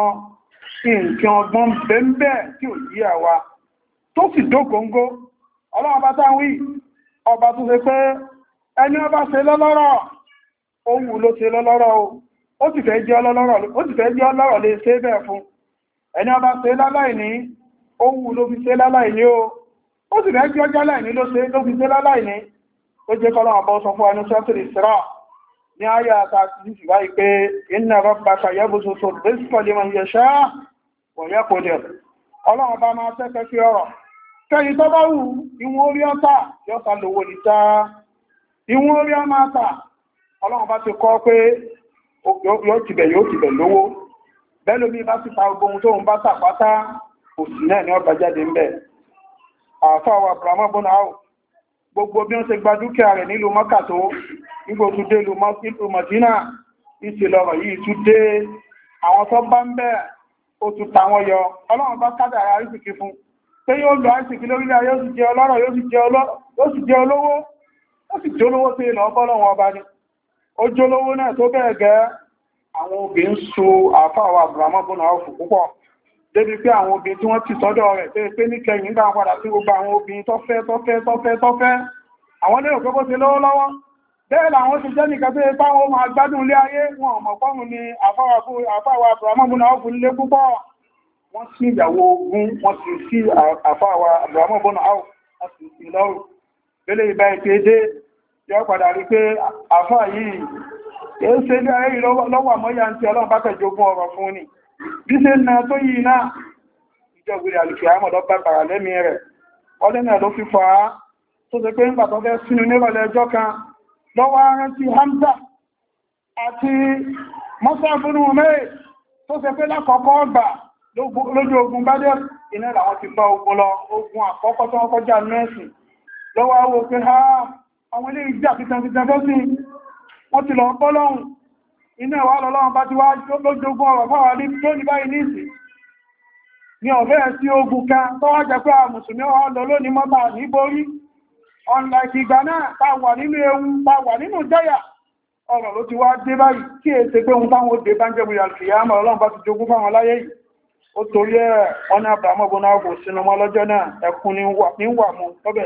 nǹkan ọgbọ́n bẹ́ẹ̀ tí ò yí àwa tó sì dógóngó. Ọlọ́run bá táwí ọba tó ṣe pé ẹni ọba ṣe lọ́lọ́rọ̀ ohun ló ṣe lọ́lọ́rọ̀ o, ó sì fẹ́ jẹ́ ọlọ́rọ̀ lè ṣe bẹ́ẹ̀ fún. Ẹni ọba ṣe láláìní ohun ló fi ṣe láláìní o, ó sì fẹ́ jẹ́ ọjọ́ láìní ló fi ṣe láláìní. Ó jẹ́ kọ́lọ́run bá sọ fún wa ní Suratul Isra ní ayé àtàkì sí báyìí pé inna rabbaka yabsutu rizqa liman yasha'u wa yaqdir. Ọlọ́run bá máa tẹ́kẹ́ sí ọ̀rọ̀ kẹ́yìn tó bá wù ìwọ̀n orí ọ̀tà yọ́ta lówó nìta ìwọ̀n orí ọmọ àtà. Ọlọ́run bá ti kọ́ pé yóò tìbẹ̀ lówó bẹ́lómi bá sì ta ogun tó ń bá tàpátá òsì náà ni ọba jáde ń bẹ̀. Àfáwà Abraham bọ́nà áwò gbogbo bí wọ́n ṣe gba dúkìá rẹ̀ nílùú Mọ́kà tó nígbò tún dé ìlú Mọ̀dínà ìṣèlọ́rọ̀ yìí tún dé àwọn tó bá ń bẹ̀ ó tún ta wọn yọ. Ọlọ́run bá kádàrá àrísìkí fún pé yóò lọ àrísìkí lórílẹ̀ yóò sì jẹ́ ọlọ́rọ̀ yóò sì jẹ́ olówó ó sì jẹ́ olówó sí ilẹ̀ ọbọ́lọ́wọ́ ọba ni ó jẹ́ olówó náà tó bẹ́ẹ̀ gẹ́ àwọn obìnrin so àfáwà Abraham bọ́nà ọ̀fù púpọ̀ débi pé àwọn obìnrin tí wọ́n ti sọ́dọ̀ rẹ̀ tó pé ní kẹyìn gbà padà sí gbogbo àwọn obìnrin tọ́fẹ́ àwọn lérò pé bó ṣe lówó lọ́wọ́ bẹ́ẹ̀ làwọn ti jẹ́ nìkan tó ipá wọn máa gbádùn ilé ayé wọn ọmọ pọ́rùn ni àfáwà Abraham bọ́nà ọ̀fù nílé púpọ̀ wọ́n sí ìyàwó ogun wọ́n sì sí àfáwà Abraham bọ́nà ọ̀fù wọ́n sì sí lọ́rùn bẹ́lẹ̀ ìbá ìpédé yọ́ padà rí pé àfáà yìí èé ṣe ilé ayé lọ́wọ́ àmọ́yà ń tí Ọlọ́run bá kẹjogún ọ̀rọ̀ fún ni bí ṣe ń na tó yìí náà ìjọgbìrì àlùkì àmọ̀dọ́ bá bàrà lẹ́mí rẹ̀ ọlẹ́nà ló fi fà á tó ṣe pé ń pàtọ́ fẹ́ sínú nírọ̀lẹ́ ọjọ́ kan lọ́wọ́ rántí Hamza àti mọ́sáfúnú mẹ́rẹ̀ tó ṣe pé lákọ̀ọ́kọ́ ọgbà lójú ogun bá dẹ̀ iná làwọn ti bá ogun lọ ogun àkọ́kọ́ tó kọjá mẹ́sìn lọ́wọ́ awó pé ha àwọn ilé ìjà fìtàfìtà tó sí wọ́n ti lọ bọ́lọ́hun iná ìwà lọ́lọ́run bá ti wá lójógún ọ̀rọ̀ fáwà ní tó ní báyìí níìsì ní ọ̀fẹ́ sí ogun kan tó wá jẹ́ pé a mùsùlùmí wọ́n lọ lónìí mọ́ta níborí unlike ìgbà náà tá wà nínú ewu tá wà nínú jẹ́yà ọ̀rọ̀ ló ti wá dé báyìí kí èsè pé ohun táwọn òde bá ń jẹ́ bóyá kìyàmọ̀ Ọlọ́run bá ti jogún fáwọn láyé yìí ó torí ẹ̀ wọ́n ní Abraham ọgbọ́n náà kò sínú mọ́ lọ́jọ́ náà ẹkún ní wà mú lọ́bẹ̀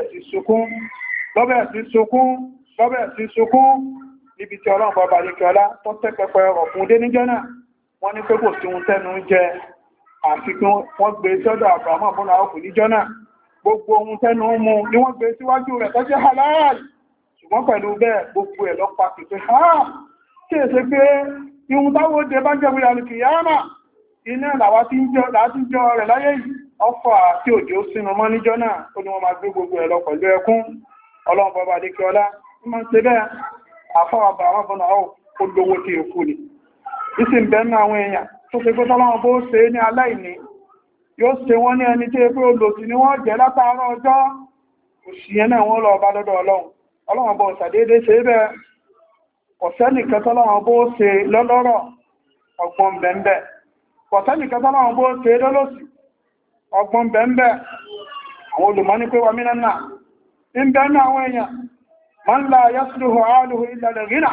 sí sunkún níbi tí Ọlọ́run bá balẹ̀ kí ọlá tó tẹ́ pẹpẹ ọ̀rọ̀ fún dé níjọ́ náà wọ́n ní pé kò sí ohun tẹ́nu jẹ àfikún wọ́n gbé sọ́dọ̀ Abraham ọgbọ́n náà kò níjọ́ náà gbogbo ohun tẹ́nu mú ní wọ́n gbé síwájú rẹ̀ tó jẹ́ halal ṣùgbọ́n pẹ̀lú bẹ́ẹ̀ gbogbo ẹ̀ lọ pa pípẹ́ ha kí èsè pé ihun táwọn òde bá jẹ́ wíyà lùkì yáàmà iná làwá tí ń jọ rẹ̀ láyé ọfà tí òjò sínú mọ́ níjọ́ náà ó ní wọ́n máa gbé gbogbo ẹ̀ lọ pẹ̀lú ẹkún Ọlọ́run bọ́bá dé kí ọlá ń máa ń ṣe bẹ́ẹ̀ àfáwàbà àwọn ọ̀bọ̀nà olówó tí èkú ni ìsìn bẹ̀ẹ́nà àwọn èèyàn tó ṣe pé tọ́lọ́wọ́ bó ṣe ní aláìní yóò ṣe wọ́n ní ẹni tí é pé olòsì ni wọ́n jẹ́ látàárọ̀ ọjọ́ òṣìyẹn náà wọ́n lọ bá lọ́dọ̀ Ọlọ́run bó ṣàdédé ṣe bẹ́ẹ̀ kọ̀sẹ́nìkẹ́ tọ́lọ́wọ́ bó ṣe lọ́lọ́rọ̀ ọgbọ́n bẹ̀m̀bẹ̀ kọ̀sẹ́nìkẹ́ tọ́lọ́wọ́ bó ṣe lọ́lọ́sì ọgbọ́n bẹ̀m̀bẹ̀ àwọn olùmọ́ ní pé wà mínà náà ń bẹ̀ẹ́nà àwọn èèyàn man la yasluhu aluhu illa al-ghina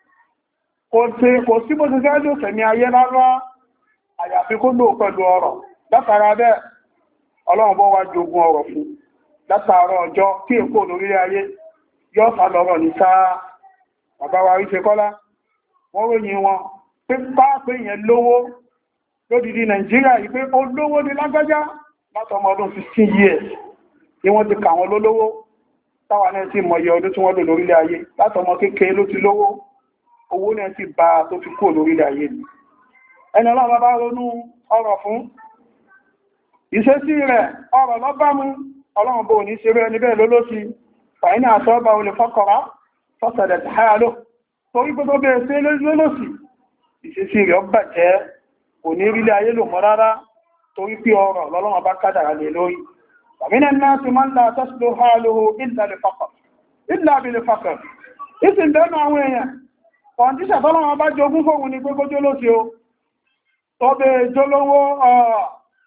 kò sí bó ti fẹ́ ló fẹ̀mí ayé rárá àyàfi kó lò pẹ̀lú ọrọ̀ látara bẹ́ẹ̀ Ọlọ́run bọ́ wá jogun ọrọ̀ fún látara ọjọ́ kí èkó lórí ayé yọ́ sá lọ́rọ̀ ní sáà bàbá wa rí ṣe kọ́lá wọ́n ròyìn wọn pé pápẹ́ yẹn lówó lódìdí Nàìjíríà yìí pé ó lówó ní lágbájá látọmọ ọdún 15 years ni wọ́n ti kà wọn lólówó táwà náà sí mọ̀ yẹ ọdún tí wọ́n lò lórílẹ̀ ayé látọmọ kékeré ló ti lówó owó náà sì bá tó fi kúrò lórílẹ̀ ayé ni ẹni Ọlọ́run bá ronú ọrọ̀ fún ìṣesí rẹ̀ ọrọ̀ lọ́bàmú Ọlọ́run bó ní ṣe rẹ̀ níbẹ̀ lólóṣì fàínà àtọ́bà olè fọ́kọ̀rá fọ́sẹ̀lẹ̀ tààlò torí gbogbo bẹ̀rẹ̀ sí lólóṣì ìṣesí rẹ̀ bàjẹ́ kò ní rílẹ̀ ayé lò mọ́ rárá torí pé ọrọ̀ lọ́lọ́run bá kádàrà lé lórí ومن الناس من لا تصلح حاله إلا لفقر إلا بالفقر ìsìn bẹ́ẹ̀nà àwọn èèyàn kọ̀ǹtíṣà tọ́lọ́wọ́ bá jogún fóhun ní gbogbo jólóṣì o tó bẹ́ jólówó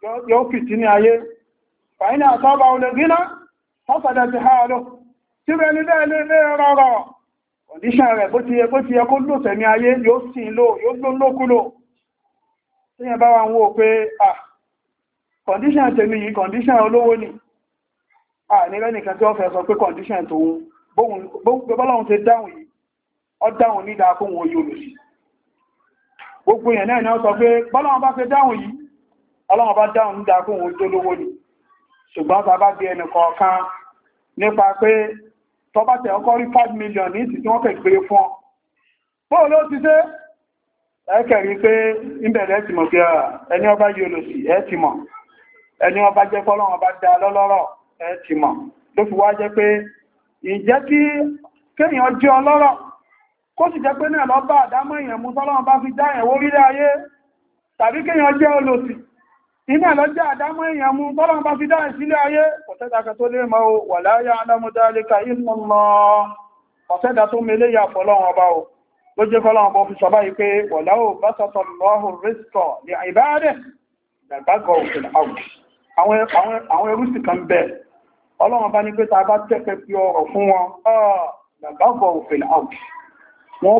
yóò fìtí ní ayé fàínà àtọ́bà olè gíná fọ́sàdà ti ha lọ tí rẹ̀ ní lẹ́ẹ̀lẹ́ rọrọ̀ kọ̀díṣàn rẹ̀ bó ti yẹ kó lò tẹ̀mí ayé yóò sì lò yóò lókúlò tí yẹn bá wà ń wò pé kọ̀díṣàn tẹ̀mí yìí kọ̀díṣàn olówó ni nílẹ̀ nìkan tí ó fẹ́ sọ pé kọ̀díṣàn tó bọ́lọ́run ti dáhùn yìí ọ dáhùn ní ìdá fún wọn yóò lò sí gbogbo èèyàn náà ni ó sọ pé bọ́lọ́run bá fẹ́ dáhùn yìí ọlọ́run bá dáhùn ní ìdá fún wọn tó lówó ni ṣùgbọ́n ta bá bí ẹnì kọ̀ọ̀kan nípa pé tọba tẹ̀ ọkọ̀ rí 5 million ní ìsìn tí wọ́n fẹ́ gbé fún ọ bóò ló ti ṣe ẹ́kẹ̀rí pé ìbẹ̀rẹ̀ ti mọ̀ pé ẹni ọba yóò lò sí ẹ́ ti mọ̀ ẹni ọba jẹ́ fọ́lọ́run ọba dá lọ́lọ́rọ̀ ẹ́ ti mọ̀ ló fi wá jẹ́ pé ìjẹ́ kí kéèyàn jẹ́ ọlọ́rọ̀ kó sì jẹ́ pé náà lọ bá àdámọ́ èèyàn mú tọ́lọ́run bá fi dá ẹ̀wọ́ orílẹ̀ ayé tàbí kéèyàn jẹ́ olòṣì iná lọ́jọ́ àdámọ́ èèyàn mú tọ́lọ́run bá fi dá ìsílẹ̀ ayé ọ̀tẹ́dàkà tó lè mọ́ wà láyé alámúdálẹ́ka ìmọ̀lọ́ ọ̀tẹ́dà tó mẹ́lẹ́ yà fọ́lọ́run ọba o ló jẹ́ fọ́lọ́run bọ́ fi sọ báyìí pé wọ̀láwò bá sọ́tọ̀ lọ́hùn rísítọ̀ ní ìbáadẹ̀ dàgbàgọ̀ òfin àwọn ẹrúsì kan bẹ̀ ọlọ́run bá ní pé ta bá tẹ́fẹ́ fi ọ̀rọ̀ fún wọn dàgbàgọ̀ òfin wọ́n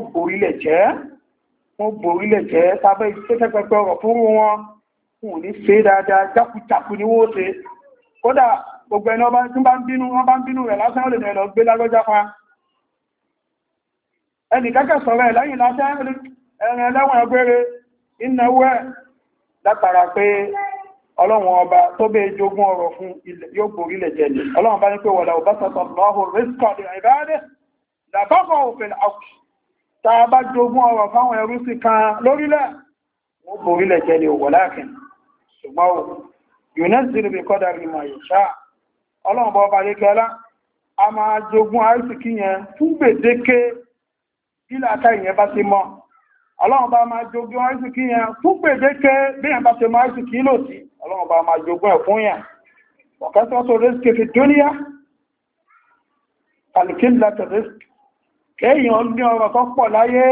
borílẹ̀ jẹ́ tàbí tẹ́fẹ́ ọ̀rọ̀ fún wọn fún ní ṣe dáadáa jákùjákù ni wó ṣe kódà gbogbo ẹni ọba tí wọ́n bá ń bínú rẹ̀ lásán olè lọ gbé lágbọ́já pa ẹni kẹ́kẹ́ sọ̀rọ̀ ẹ̀ lẹ́yìn lásán ẹ̀rìn ẹlẹ́wọ̀n ẹgbẹ́rẹ́ ìnáwó ẹ̀ látara pé ọlọ́run ọba tó bẹ́ jogún ọrọ̀ fún yóò borílẹ̀ jẹ́ ni ọlọ́run bá ní pé wọ̀lá ọba sọ́tọ̀ lọ́hùn rísíkọ̀ ìbáadẹ́ làbọ́kọ̀ òfin àkù tá a bá jogún ọrọ̀ fáwọn ẹrú sí kan lórílẹ̀ wọ́n borílẹ̀ jẹ́ ni wọ̀láàkìn ṣùgbọ́n yunẹ́sìrì bí kọ́dà rí ma yìí ṣáà ọlọ́run bọ́ ọba lékẹ́lá a máa jogún àrísìkí yẹn fún gbèdéke ìlàkà ìyẹn bá ti mọ́ ọlọ́run bá máa jogún àrísìkí yẹn fún gbèdéke bí yẹn bá ti mọ́ àrísìkí lò sí ọlọ́run bá máa jogún ẹ̀ fún yẹn ọ̀kẹ́sọ́tò rẹ́sìkì fi dúníyà kàlùkìlátò rẹ́sìkì kéèyàn ní ọrọ̀ tó pọ̀ láyé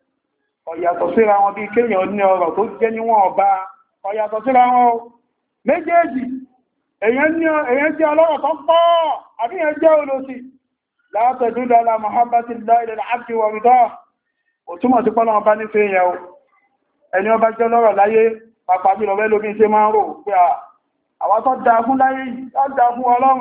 ọ̀yàtọ̀ síra wọn bí kéèyàn ní ọrọ̀ tó jẹ́ níwọ̀n ọba ọ̀yàtọ̀ síra wọn méjèèjì èyàn jẹ́ ọlọ́rọ̀ tó pọ̀ àbí èyàn jẹ́ olóṣì látẹ̀dúdọ́lá mohammadu láìlẹ̀ àti wọ̀rìdọ́ ò túnmọ̀ sí pọ́lọ́wọ́n bá nífẹ̀ẹ́ yẹn o ẹni ọba jẹ́ lọ́rọ̀ láyé pàpàbí lọ bẹ́ẹ̀ lómi ṣe máa ń rò pé àwọn tó dáa fún láyé tó dáa fún ọlọ́run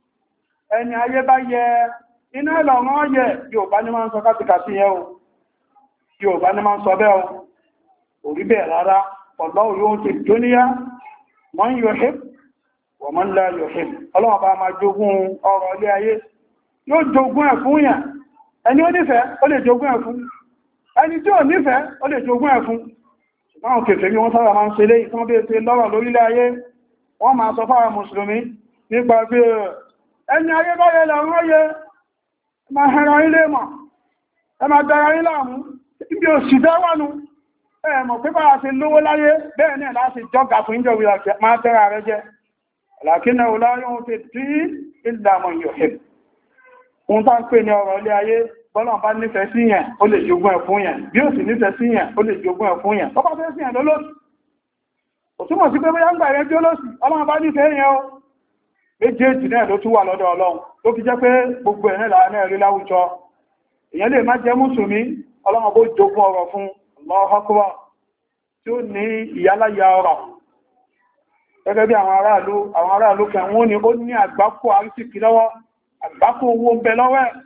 ẹni ayé bá yẹ iná ẹlọ́run yẹ Yorùbá ní máa ń sọ kátìkàtì yẹn o Yorùbá ní máa ń sọ bẹ́ẹ̀ o orí bẹ́ẹ̀ rárá ọlọ́run yóò ti dúníyá wọ́n yóò hip wọ́n mọ́ ńlá yóò hip ọlọ́run bá máa jogún ọrọ̀ ilé ayé yóò jogún ẹ̀ fún yàn ẹni ó nífẹ̀ẹ́ ó lè jogún ẹ̀ fún ẹni tí ò nífẹ̀ẹ́ ó lè jogún ẹ̀ fún ṣùgbọ́n àwọn kèfèrí bí wọ́n sára máa ń ṣe lé ìtàn bí ètò lọ́rọ̀ lórílẹ̀ ayé wọ́n máa sọ fáwọn mùsùlùmí nípa pé ẹni ayé báyẹ lọ́rọ̀ yẹ máa hẹran ilé mọ̀ ẹ máa dára ilé àmú ibi òsì dáwọ́nu ẹ̀mọ̀ pé bá ti lówó láyé bẹ́ẹ̀ náà láti jọ́gà fún ìjọ ìwé máa tẹ́ra rẹ jẹ́ ọ̀làkínà oláyọ́ ti tí ìlàmọ̀ yọ̀hẹ̀ ohun tá ń pè ní ọrọ̀ ilé ayé bọ́lọ̀n bá nífẹ̀ẹ́ sí yẹn ó lè jogún ẹ̀ fún yẹn bí ó sì nífẹ̀ẹ́ sí yẹn ó lè jogún ẹ̀ fún yẹn tó bá fẹ́ sí yẹn lólóòsì ò túnmọ̀ sí pé bóyá ń gbà rẹ jólóòsì ọlọ́run bá nífẹ̀ẹ́ yẹn ó méjèèjì náà ló tún wà lọ́dọ̀ ọlọ́run tó fi jẹ́ pé gbogbo ẹ̀ náà náà rí láwùjọ èèyàn lè má jẹ́ mùsùlùmí ọlọ́run bó jogún ọrọ̀ fún lọ́họ́kọ́wà tí ó ní ìyáláyà ọrọ̀ gẹ́gẹ́ bí àwọn aráàlú kan wọ́n ní ó ní àgbákò àrísìkí lọ́wọ́ àgbákò owó ń bẹ lọ́wọ́ ẹ̀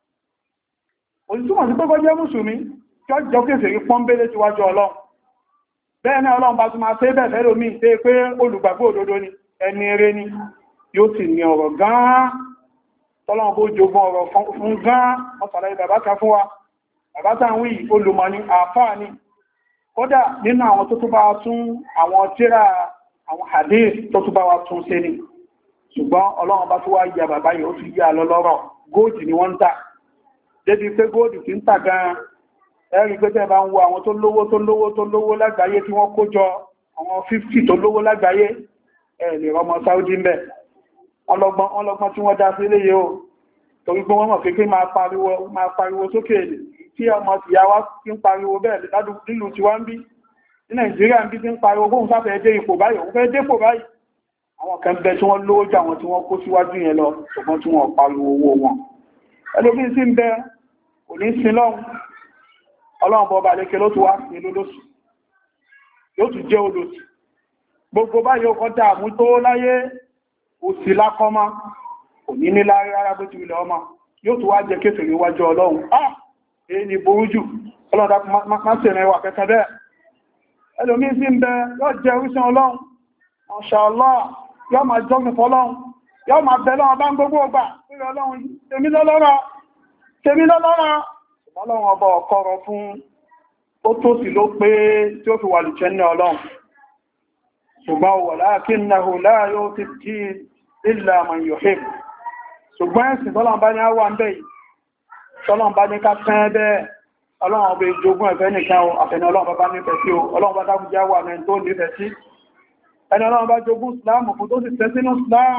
òsìtúmọ̀ sí pé kó jẹ́ mùsùlùmí tí ó jọ kéfèé rí pọ́nbélé ti wájú ọlọ́run bẹ́ẹ̀ náà ọlọ́run bá tún máa ṣe bẹ́ẹ̀ fẹ́lò míì tẹ́ pé olùgbàgbọ́ òdodo ni ẹni eré ni yóò sì ní ọ̀rọ̀ gan-an tọ́lọ́run bó jogún ọ̀rọ̀ fún gan-an ọ̀sàlẹ̀ bàbá kan fún wa bàbá táwọn yìí olùmọ̀ ni àfáà ni kódà nínú àwọn tó tún bá tún àwọn tírà àwọn hadith tó tún bá wa tún ṣe ni ṣùgbọ́n ọlọ́run bá tún wá yà bàbá yìí ó tún yà lọ́lọ́rọ̀ góòdì ni wọ́n ń tà débi pé góòdì ti ń tà gan ẹ̀rí pé tẹ́ bá ń wo àwọn tó lówó lágbàáyé tí wọ́n kó jọ àwọn 50 tó lówó lágbàáyé ẹ̀ lè rọmọ Saudi ń bẹ̀ ọlọ́gbọ́n tí wọ́n dá sí léye o torí pé wọ́n mọ̀ pé kí máa pariwo sókè tí ọmọ ìyá wa kí ń pariwo bẹ́ẹ̀ nílùú tí wọ́n ń bí ní Nàìjíríà ń bí tí ń pariwo bóhun sáfẹ́ dé ipò báyìí òun fẹ́ dépò báyìí àwọn kan bẹ tí wọ́n lówó jà wọn tí wọ́n kó síwájú yẹn lọ ṣùgbọ́n tí wọ́n pariwo owó wọn ẹlòmí sí ń bẹ kò ní sin lọ́hun ọlọ́run bọba lékè ló tún wá sí lólóṣù yóò tún jẹ́ olóṣù gbogbo báyìí ó kọ́ dààmú tó láyé òsì lákọ́mọ́ kò ní nílá rárá bó ti wílẹ̀ ọmọ yóò tún wá jẹ kéfèrè wájú ọlọ́run èyí ni ború jù ọlọ́dá má sì rẹ̀ wà kẹta bẹ́ẹ̀ ẹlòmí sí ń bẹ yóò jẹ orísun ọlọ́run Mashallah yóò máa jọ́gbìn fọ́lọ́run yóò máa bẹ lọ́wọ́ bá ń gbogbo ọgbà pẹ̀lú ọlọ́run tèmi lọ́lọ́rọ̀ ọlọ́run ọba ọ̀kọ́rọ̀ fún ó tó sì ló pé tí ó fi wà lùchẹ́ ní ọlọ́run ṣùgbọ́n walakinnahu la yu'ti illa man yuhib ṣùgbọ́n ẹ̀sìn tọ́lọ́run bá ní á wà ń bẹ̀ yìí tọ́lọ́run bá ní ká tẹ́ bẹ́ẹ̀ ọlọ́run ọba ìjogún ẹ̀fẹ́ nìkan àfẹ́ni ọlọ́run bá nífẹ̀ẹ́ sí o ọlọ́run bá dákúnjá wà mẹ́rin tó nífẹ̀ẹ́ sí ẹni ọlọ́run bá jogún Islam fún tó sì tẹ́ sínú Islam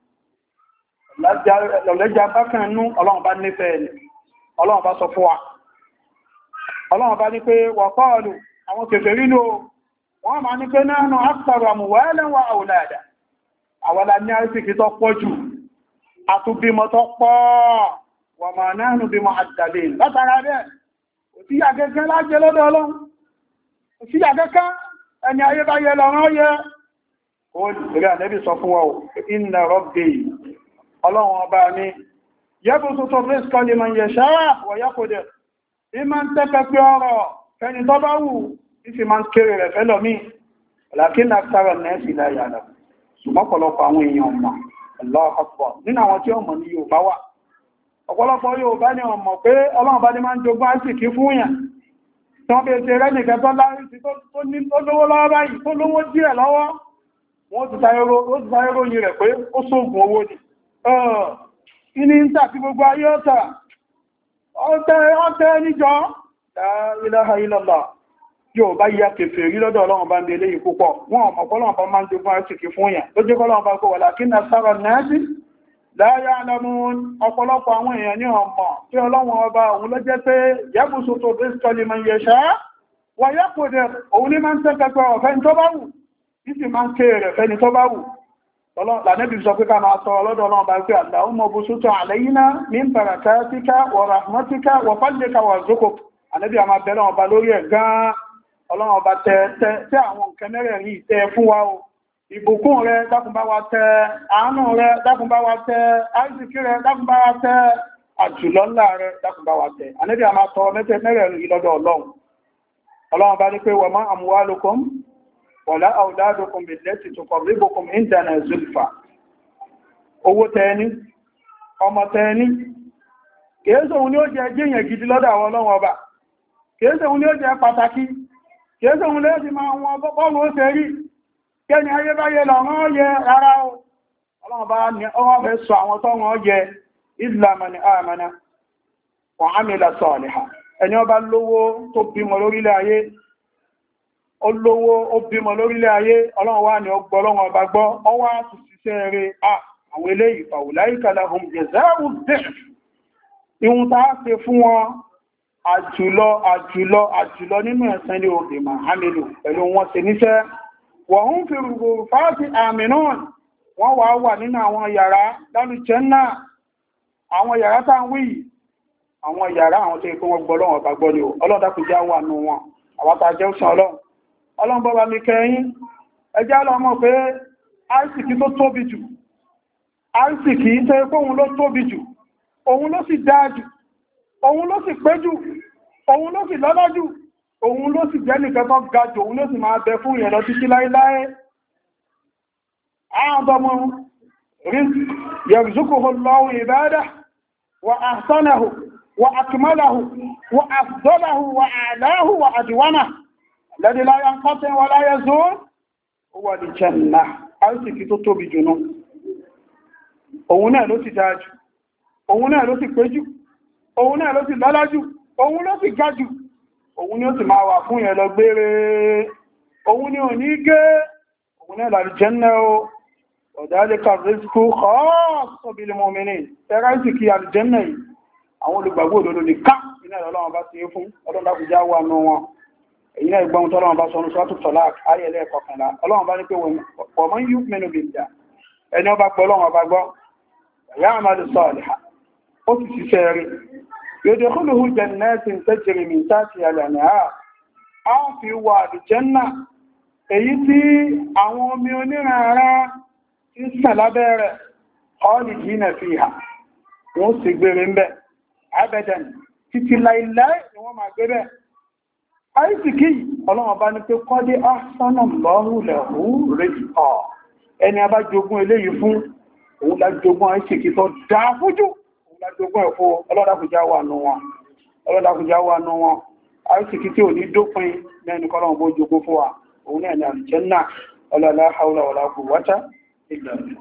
lọ́lẹ́jà bákanú ọlọ́run bá nífẹ̀ẹ́ ni ọlọ́run bá sọ fún wa ọlọ́run bá ní pé wà qalu àwọn kèfèrí lò wọ́n máa ní pé nahnu aktharu amwalan wa awlada àwọ́lá ní àrísìkí tó pọ̀ jù àtúbímọ tó pọ̀ wa ma nahnu bimu'addabin látara bẹ́ẹ̀ òsíyà gẹ́gẹ́ lájẹ́ lọ́dọ̀ ọlọ́run òsíyà gẹ́gẹ́ ẹni ayé bá yẹ lọ́rọ̀ yẹ olùrẹ́ ànẹ́bì sọ fún wa inna rabbi ọlọ́run ọba ní yabsutu rizqa liman yasha'u wa yaqdir ìmá ń tẹ́fẹ́ pé ọrọ̀ fẹni tó bá wù ìsì máa ń kéré rẹ̀ fẹ́lọ mí lakinna akthara an-nasi la ya'lamun ṣùgbọ́pọ̀lọpọ̀ àwọn èèyàn mọ̀ Allahu Akbar nínú àwọn tí ó mọ̀ ní Yorùbá wà ọ̀pọ̀lọpọ̀ Yorùbá ni ọmọ pé ọlọ́run bá ní máa ń jogún àsìkí fún yàn tí wọ́n bèèrè rẹ̀ nìkan tó lárísí tó lówó lọ́wọ́ báyìí tó lówó díẹ̀ lọ́wọ́ wọ́n ti sáré ròyìn rẹ̀ pé ó sóògùn owó ni ìní ń tàbí gbogbo ayé ọ̀tà ọ̀tẹ́ níjọ́ la ilaha illallah yóò bá yá kèfèé rí lọ́dọ̀ ọlọ́run bá ń belé yìí púpọ̀ wọn ọmọ ọlọ́run bá máa ń jogún àsìkí fún yàn ló jẹ́ ọlọ́run bá kó wà lakinna akthara an-nasi la ya'lamun ọ̀pọ̀lọpọ̀ àwọn èèyàn ní ọmọ tí ọlọ́run ọba òun ló jẹ́ pé yabsutu rizqa liman yasha'u wa yaqdir òun ní máa ń tẹ́kẹ́kẹ́ ọ̀fẹ́ni tó bá wù ìsì máa ń ké rẹ̀ fẹ́ni tó bá wù lànẹ́bì sọ pé ká máa sọ ọlọ́dọ̀ ọlọ́run bá pé Allahumma bsutu alayna min barakatika wa rahmatika wa fadlika warzuquk ànẹ́bì àmà bẹ̀rẹ̀ ọba lórí ẹ̀ gan ọlọ́run ọba tẹ́ àwọn nǹkan mẹ́rẹ̀ẹ̀rin tẹ́ fún wa o ìbùkún rẹ̀ dákun bá wa tẹ́ àánú rẹ̀ dákun bá wa tẹ́ àìsìkí rẹ̀ dákun bá wa tẹ́ àjùlọ ńlá rẹ̀ dákun bá wa tẹ́ ànẹ́bì àmà tọrọ mẹ́rẹ̀ẹ̀rin lọ́dọ̀ ọlọ́run bá ní pé wa ma amwalukum wala auladukum billati tuqarribukum indana zulfa owó tẹ́ẹ̀ní ọmọ tẹ́ẹ̀ní kèése òun ni ó jẹ́ jíyàn gidi lọ́dọ̀ àwọn ọlọ́run ọba kèése òun ni ó jẹ́ pàtàkì kèése òun lè ti máa wọn bọ́ọ̀lù ó ṣe rí kẹ́ni ayébáyé lọ́rán yẹ rárá ọlọ́run bá ní ọwọ́ fẹ́ sọ àwọn tó wọ́n yẹ illa man amana wa amila salihan ẹni ó bá lówó tó bímọ lórílẹ̀ ayé olówó ó bímọ lórílẹ̀ ayé ọlọ́run wá ní ọgbọ́ ọlọ́run ọba gbọ́ ọwá tún ṣiṣẹ́ rẹ̀ àwọn eléyìí faulaika lahum jazaa'u dhi'f ihun tá ṣe fún wọn àjùlọ nínú ẹ̀san ní òkè mahamilu pẹ̀lú wọn ṣe níṣẹ́ wọ́n ń fi rúgbò fáàtì aminun wọ́n wà nínú àwọn yàrá lálù Jánnà àwọn yàrá tá ń wí àwọn yàrá àwọn tó ikú wọn gbọ́ ọlọ́run ọba gbọ́ ni ọlọ́run dákùnjá wà nù wọn àwátá jẹ́ òṣàn ọlọ́run bọ́bá mi kẹyìn ẹjá lọ mọ̀ pé àìsìkí tó tóbi jù àìsìkí tó ikú òun ló tóbi jù òun ló sì dáa jù òun ló sì pé jù òun ló sì lọ́lá jù òun ló sì jẹ́ nìkan tó ga jù òun ló sì máa bẹ fún ìyẹn lọ títí láíláí àádọ́mọ yarzuquhu Allahu ibadahu wa ahsanahu wa akmalahu wa afdalahu wa a'lahu wa adwanahu الذي لا ينقطع ولا يزول هو الجنة àìsìkí tó tóbi jù náà òun náà ló sì dájú òun náà ló sì péjú òun náà ló sì lọ́lájú òun ló sì gájú òun ni ó sì máa wà fún yẹn lọ gbére òun ni ò ní gé òun náà l'Al-Jannah o وذلك الرزق خاص بالمؤمنين ẹ̀rọ àìsìkí Al-Jannah yìí àwọn olùgbàgbọ́ òdodo nìkan iná Ọlọ́run bá ti fún Ọlọ́run dákùjá wà nù wọn èyí náà ìgbọ́n tó ọlọ́run bá sọ ní sọ́tù Talaq ayẹlẹ́ kọkànlá ọlọ́run bá ní pé wọ́n mọ́ yú mẹ́nu billah ẹni ọba gbọ́ ọlọ́run ọba gbọ́ ya'malu salihan ó sì ṣiṣẹ́ rí yudkhiluhu jannatin tajri min tahtiha al-anhar a fi wà àlùjánnà èyí tí àwọn omi onírànrá ń sàn lábẹ́ rẹ̀ khalidina fiha wọ́n sì gbére ń bẹ̀ abadan títí láìláì ni wọ́n máa gbé bẹ̀ àìsìkí ọlọ́run bá ní pé qad ahsana Allahu lahu rizqa ẹni a bá jogún eléyìí fún òun lájogún àìsìkí tó dáa fújú òun lájogún ẹ̀fọ́ ọlọ́dàkùjá wà nù wọn àìsìkí tí ò ní dópin lẹ́nu kọ́lọ́run bó jogún fún wa òun náà ni àlùjánnà la hawla wala quwwata illa billah.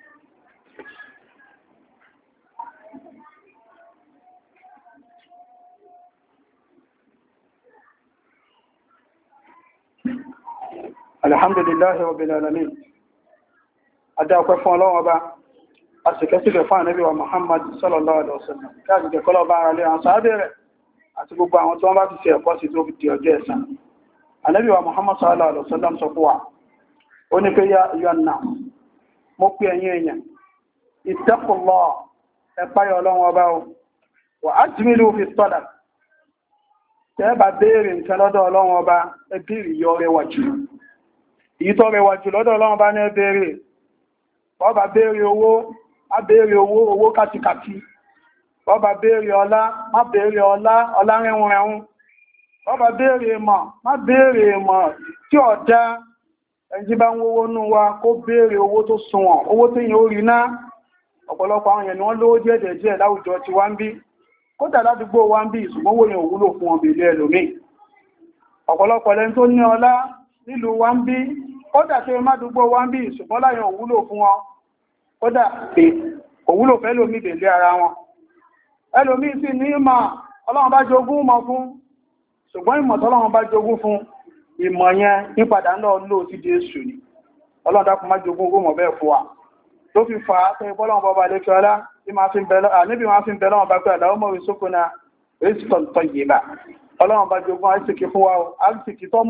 Alhamdulillahi rabbil alamin. Adá ọpẹ́ fún Ọlọ́run Ọba, a sì kẹ́sìkẹ̀ fún Ànábì wa Muhammad sallallahu alaihi wasallam. Káàkiri kọ́lọ̀ bá ara lé àwọn sàábẹ̀ rẹ̀ àti gbogbo àwọn tí wọ́n bá ti ṣe ẹ̀kọ́ sí tó fi di ọjọ́ ẹ̀san. Ànábì wa Muhammad sallallahu alaihi wasallam sọ fún wa, ó ní pé yá yọ́nà, mo pè ẹ̀yin èèyàn, ittaqullah, ẹ páyà Ọlọ́run Ọba o, wa ajmilu fi talab. Tẹ́ bá béèrè nǹkan lọ́dọ̀ Ọlọ́run Ọba, ẹ béèrè yọ rẹwà jù. Ìtọ́ rẹwà jù lọ́dọ̀ Ọlọ́run bá ní ẹbẹ̀rẹ̀ ọba béèrè owó má béèrè owó kàtìkàtì ọba béèrè ọlá má béèrè ọlá rẹ̀hùnrẹ̀hùn ọba béèrè ìmọ̀ má béèrè ìmọ̀ tí ọ̀dá ẹjí bá ń wówó nú wa kó béèrè owó tó sunwọ̀n owó tí yìí ó rí ná ọ̀pọ̀lọpọ̀ àwọn èèyàn ni wọ́n lówó díẹ̀ láwùjọ ti wá ń bí kódà ládùúgbò wá ń bí ìsùnmọ́wò yẹn òwúlò fún wọn bèèrè ẹlòmíì ọ̀pọ̀lọpọ̀ lẹ́ni tó ní ọlá nílùú wa ń bí kódà tí má dúgbò wa ń bí ṣùgbọ́n láyàn òwúlò fún wọn kódà pé òwúlò fẹ́ lómi bèèrè ara wọn ẹlòmí sí ní ìmọ̀ Ọlọ́run bá jogún mọ̀ fún ṣùgbọ́n ìmọ̀ tọ́lọ́run bá jogún fún ìmọ̀ yẹn nípadà ń lọ lò sí di èṣù ni Ọlọ́run dákun má jogún ogún mọ̀ bẹ́ẹ̀ fún wa tó fi fa tẹ́ ìbọ́lọ́run bọ́ba lẹ́kẹ́ ọlá níbi máa fi ń bẹ lọ́wọ́ bá pẹ́ àdáwọ́ mọ̀ ìsókò na rísítọ̀ tọ́ yìí bá Ọlọ́run bá jogún àìsìkì fún wa o àìsìkì tó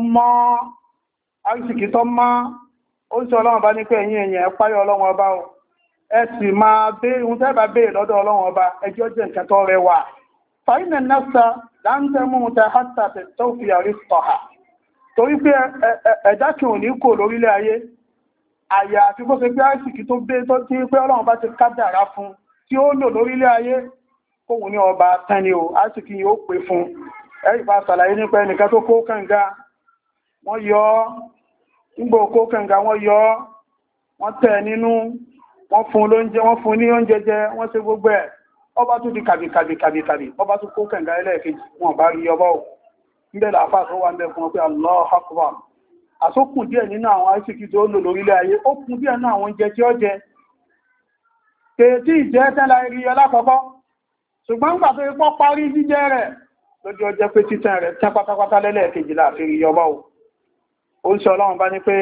mọ́ ó ń sọ Ọlọ́run bá ní pé ẹ̀yin èèyàn ẹ páyà Ọlọ́run Ọba o ẹ sì máa béèrè ohun tẹ́ bá béèrè lọ́dọ̀ Ọlọ́run Ọba ẹjọ́ jẹ́ nǹkan tó rẹwà fàínà nafsa láńtẹ́mú ta hátà tó fi àrísítọ̀hà torí pé ẹ̀dá kí ò ní kò lórílẹ̀ ayé àyà àti kó ṣe pé àìsìkì tó gbé tó tí pé Ọlọ́run bá ti kádàrá fún tí ó lò lórílẹ̀ ayé kóhun ní ọba tẹ́ni o àìsìkì yóò pè fún ẹ̀rí bá ṣàlàyé nípa ẹnìkan tó kó kànga wọ́n yọ nígbò kó kànga wọ́n yọ wọ́n tẹ̀ nínú wọ́n fún lóúnjẹ wọ́n fún ní oúnjẹ jẹ wọ́n ṣe gbogbo ẹ̀ ọba tún di kàbìkàbì ọba tún kó kànga ẹlẹ́ẹ̀kejì wọn bá rí ọba ò níbẹ̀ làáfà tó wà ń bẹ fún ọ pé Allahu Akbar àsókùn díẹ̀ nínú àwọn àìsìkì tó lò lórílẹ̀ ayé ó kún díẹ̀ nínú àwọn oúnjẹ tí ó jẹ kèétí ìjẹ́ tẹ́lá rí ọlákọ̀ọ́kọ́ ṣùgbọ́n nígbà tó pọ́ parí jíjẹ rẹ̀ lójú ọjọ́ pé títàn rẹ̀ tẹ́ pátápátá lẹ́lẹ́ẹ̀kejì láàfin rí ọba ò ó ń sọ Ọlọ́run bá ní pé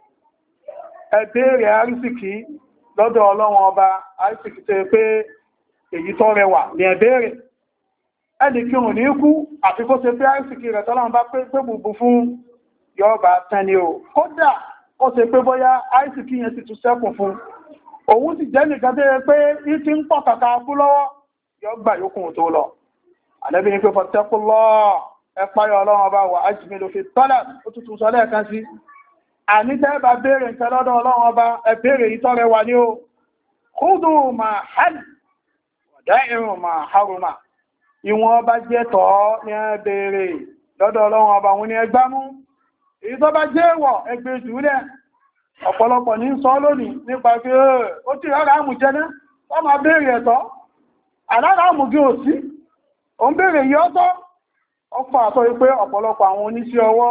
ẹ béèrè àìsìkì lọ́dọ̀ Ọlọ́run Ọba àìsìkì tó pé èyí tó rẹwà ní ẹ béèrè ẹni kí òun ní kú àfi kó ṣe pé àìsìkì rẹ̀ tọ́lọ́run bá pé bùbù fún yọba tẹni o kódà ó ṣe pé bóyá àìsìkì yẹn sì tún sẹ́kùn fún òun sì jẹ́ nìkan tó yẹ pé ní ti ń pọ̀ kàkà kú lọ́wọ́ yọ gbà yókùn tó lọ Ànábì ní pé fattaqullah ẹ páyà Ọlọ́run Ọba wà ajmilu fi talab ó tuntun sọ lẹ́ẹ̀kan sí àní tẹ́ bá béèrè nǹkan lọ́dọ̀ Ọlọ́run Ọba ẹ béèrè ìtọ́rẹ wà ní o khudhu ma hal wa da'i'u ma haruma ìwọ̀n ọba jẹ́ tọ́ ní ẹ béèrè lọ́dọ̀ Ọlọ́run Ọba wọn ni ẹ gbámú èyí tó bá jẹ́ èèwọ̀ ẹgbẹ́ jùlẹ̀ ọ̀pọ̀lọpọ̀ ní sọ lónìí nípa pé ó ti rárá àmù jẹ́ná wọ́n máa béèrè ẹ̀tọ́ àlára àmù gí ò sí òun béèrè yí ọ́tọ́ ọ̀pọ̀ àtọ́ pé ọ̀pọ̀lọpọ̀ àwọn oníṣẹ́ ọwọ́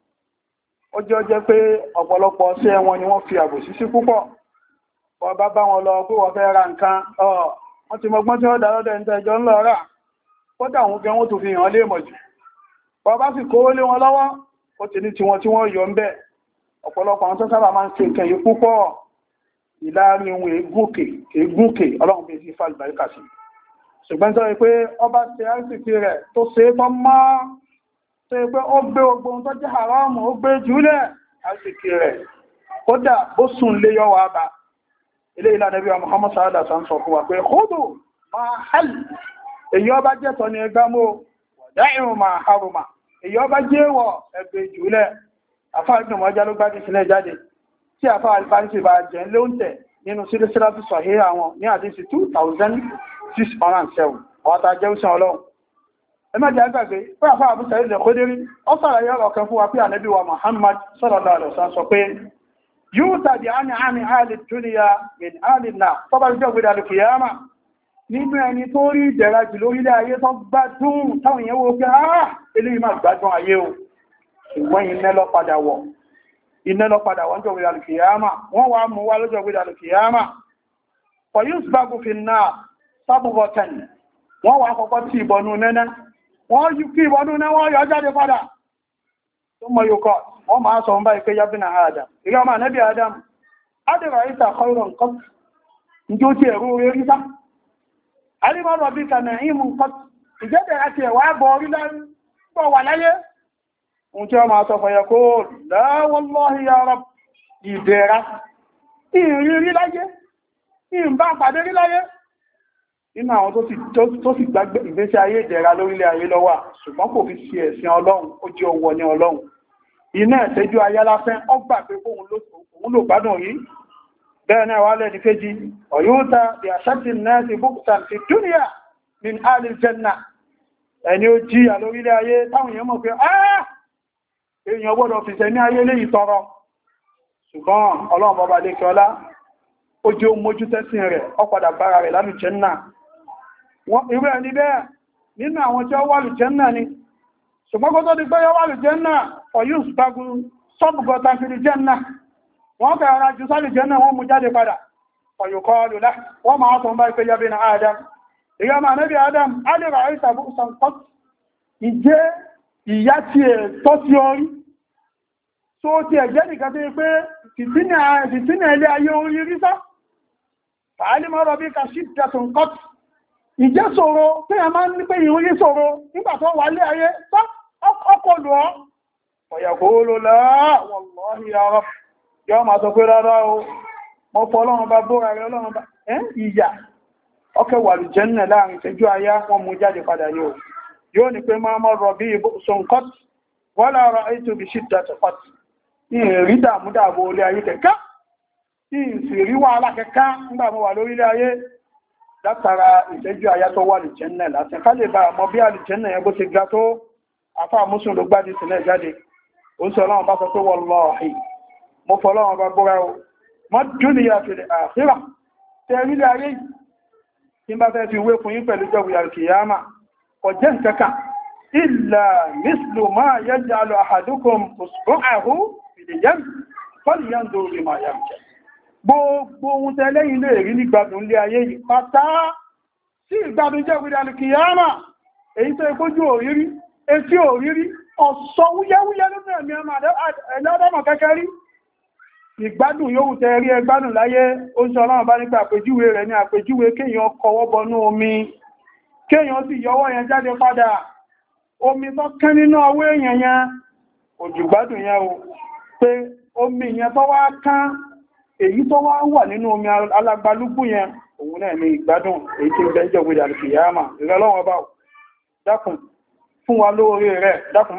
ó jẹ́ pé ọ̀pọ̀lọpọ̀ ṣẹ́ wọn ni wọ́n fi àbòsí sí púpọ̀ wọ́n bá bá wọn lọ pé wọ́n fẹ́ ra nǹkan wọ́n ti mọgbọ́n tí ó dá lọ́dẹ̀ ń tẹ́jọ ńlọ rà kódà àwọn gẹ́ wọ́n tó fi hàn lé mọ̀jù wọ́n bá sì kówó lé wọn lọ́wọ́ ó ti ní tiwọn tí wọ́n yọ ń bẹ̀ ọ̀pọ̀lọpọ̀ àwọn tó sábà máa ń ṣe nǹkan yìí púpọ̀ ìlàrin ohun ègúnkè Ọlọ́run bí i fà ìbáríkà sí ṣùgbọ́n tó rí pé ọba ṣe àìsìkí rẹ̀ tó ṣe tó yẹ pé ó gbé ogbon tó jẹ́ haramu ó gbé jùlẹ̀ àsìkí rẹ̀ kódà bó sùn lé yọ́ wà bá ilé ìlànà bí i Muhammad sallallahu alaihi wasallam sọ fún wa pé khudu ma hal èyí ọba jẹ́ tọ́ ní ẹgbá mọ́ dáìrùn ma haruma èyí ọba jẹ́ wọ ẹgbẹ́ jùlẹ̀ afá ìgbìmọ̀ mọ́já ló gbádìí sílẹ̀ jáde tí afá alifánísì bá jẹ́ lóúnjẹ nínú sílẹ̀sílẹ̀ sahih àwọn ní àdísì 2607 ọ̀tà jẹ́ òsìn ọlọ́run ẹmẹ́jẹ́ agbàgbé pé àfá àbúsà ilẹ̀ kódérí ó sọ̀rọ̀ yọ́rọ̀ kan fún wa pé ànábì wa Muhammad sallallahu alaihi wasallam sọ pé yóò tàbí àmì àlè dúníyà min àlìnà tọ́bá jẹ́ ògbèdà alìkìyàmà nínú ẹni tó rí ìdẹ̀ra jù lórílẹ̀ ayé tó gbádùn táwọn èèyàn wo pé eléyìí máa gbádùn ayé o ṣùgbọ́n iná lọ padà wọ́n jọ ògbèdà alìkìyàmà wọ́n wá mú wá lọ́jọ́ ògbèdà alìkìyàmà for use bagu fi náà sábùbọ̀tẹ̀n wọ́n wá kọ́kọ́ tí ìbọnú nẹ́nẹ́ wọ́n yí kí ìbọnú náà wọ́n yọ jáde padà tó mọ̀ yóò kọ́ wọ́n máa sọ ń bá ìpé yábínà Adam ìrẹ́ ọmọ ànẹ́bí Adam adìrà ìta kọ́rọ̀ nǹkan ní ó ti ẹ̀rú orí rí sá alìmọ́rọ̀ bí kànà ìmú nǹkan ìjẹ́dẹ̀ àti ẹ̀wà bọ̀ orí lọ́rọ̀ wà láyé ohun tí ó máa sọ fọ̀yẹ̀ kó la wallahi ya Rabb ìdẹ̀ra ìrírí láyé ìbá pàdé rí láyé nínú àwọn tó sì gbàgbé ìgbésí ayé ìdẹ̀ra lórílẹ̀ ayé lọ́wà ṣùgbọ́n kò fi sí ẹ̀sìn Ọlọ́run ó jẹ́ owó ní Ọlọ́run iná ẹ̀sẹ́jú ayálafẹ́ ọgbà pé òun ló gbádùn rí bẹ́ẹ̀ náà wà lẹ́ni kéjì ọ̀yúta bí àṣàtì náà ti búkútà fi dúníà min alil janna ẹni ó jíyà lórílẹ̀ ayé táwọn èèyàn mọ̀ pé èèyàn gbọ́dọ̀ fi sẹ́ní ayé léyìí tọrọ ṣùgbọ́n Ọlọ́run bọba lékẹ́ ọlá ó jẹ́ ó mójú tẹ́sìn rẹ̀ ó padà bára rẹ̀ lálù jẹ́nà irú ẹni bẹ́ẹ̀ nínú àwọn tí ó wà lù jẹ́nà ni ṣùgbọ́n kó tó di pé yọ́ wà lù jẹ́nà ọ̀yún ṣùgbọ́n sọ́bùgọ́ta fi lù jẹ́nà wọ́n fẹ́ ara jù sálù jẹ́nà wọ́n mú jáde padà ọ̀yùkọ́ lùlá wọ́n máa tọ́ bá ìpé yọ́bí na Adam ìyá ma nẹ́bí Adam alìrà àìsàbù sànkọ́t ìjẹ́ ìyá tí ẹ̀ tọ́ sí orí tó ti ẹ̀jẹ́ nìkan tó pé fìtínà ilé ayé orí rí sá fàálímọ́rọ̀ bí ka ṣíta tó ń kọ́t ìjẹ́ ṣòro tí a máa ń ní pé ìrún rí ṣòro nígbà tó wà lé ayé ọkọ̀ lù ọ́ ọ̀yàkó ló láà wallahi ya Rabb yọ́ ma sọ pé rárá o mọ́ fọ́ ọlọ́run bá bóra rẹ̀ ọlọ́run bá ìyà ọkẹ̀ wà lù jẹ́nà láàrin ìṣẹ́jú ayá wọn mú jáde padà yóò ní pé máa mọ́ rọ̀ bí ṣòǹkọ́t wọ́n lára ètò bí ṣíta tó pàtì ìrìn dàmúdàbò olé ayé kẹ̀kẹ́ ìsìrí wà alákẹ́kẹ́ nígbàmọ́ wà lórílẹ̀ ayé látara ìṣẹ́jú ayá tó wà lùjẹ́nà láti ká lè bá àmọ́ bí àlùjẹ́nà yẹn bó ti ga tó afá mùsùn ló gbádìí sílẹ̀ jáde ó sọ ọlọ́run bá sọ pé wallahi mo fọ́ ọlọ́run bá búra o mọ́ dúnìyà fil akhirah tẹ́rílẹ̀ ayé tí bá fẹ́ fi wé fún yín pẹ̀lú jẹ́ al-qiyama kò jẹ́ nǹkankan illa mislu ma yaj'alu ahadukum usbu'ahu fil yam falyanzur bima yarji gbogbo ohun tẹ́lẹ̀ ilé rí ní gbádùn ilé ayé yìí pátá sí ìgbádùn jẹ́ al-qiyama èyí tó ikójú òrírí etí òrírí ọ̀sọ̀ wúyẹ́wúyẹ́ lónà ẹ̀mí ọmọ ẹ̀lọ́dọ́mọ̀ kẹ́kẹ́ rí ìgbádùn yóò tẹ́ rí ẹgbádùn láyé ó ń sọ ọlọ́run bá nípa àpèjúwe rẹ̀ ní àpèjúwe kéèyàn kọwọ́ bọnú omi kéèyàn sì yọwọ́ yẹn jáde padà omi tó kẹ́ nínú ọwọ́ èèyàn yẹn òjùgbádùn yẹn o pé omi yẹn tó wá kán èyí tó wá wà nínú omi alágbálúgbù yẹn òun náà ní ìgbádùn èyí tí ń bẹ́ jẹ́ àlùkìyàmà ìrẹ́lọ́wọ́ bá dákùn fún wa lóore rẹ̀ dákùn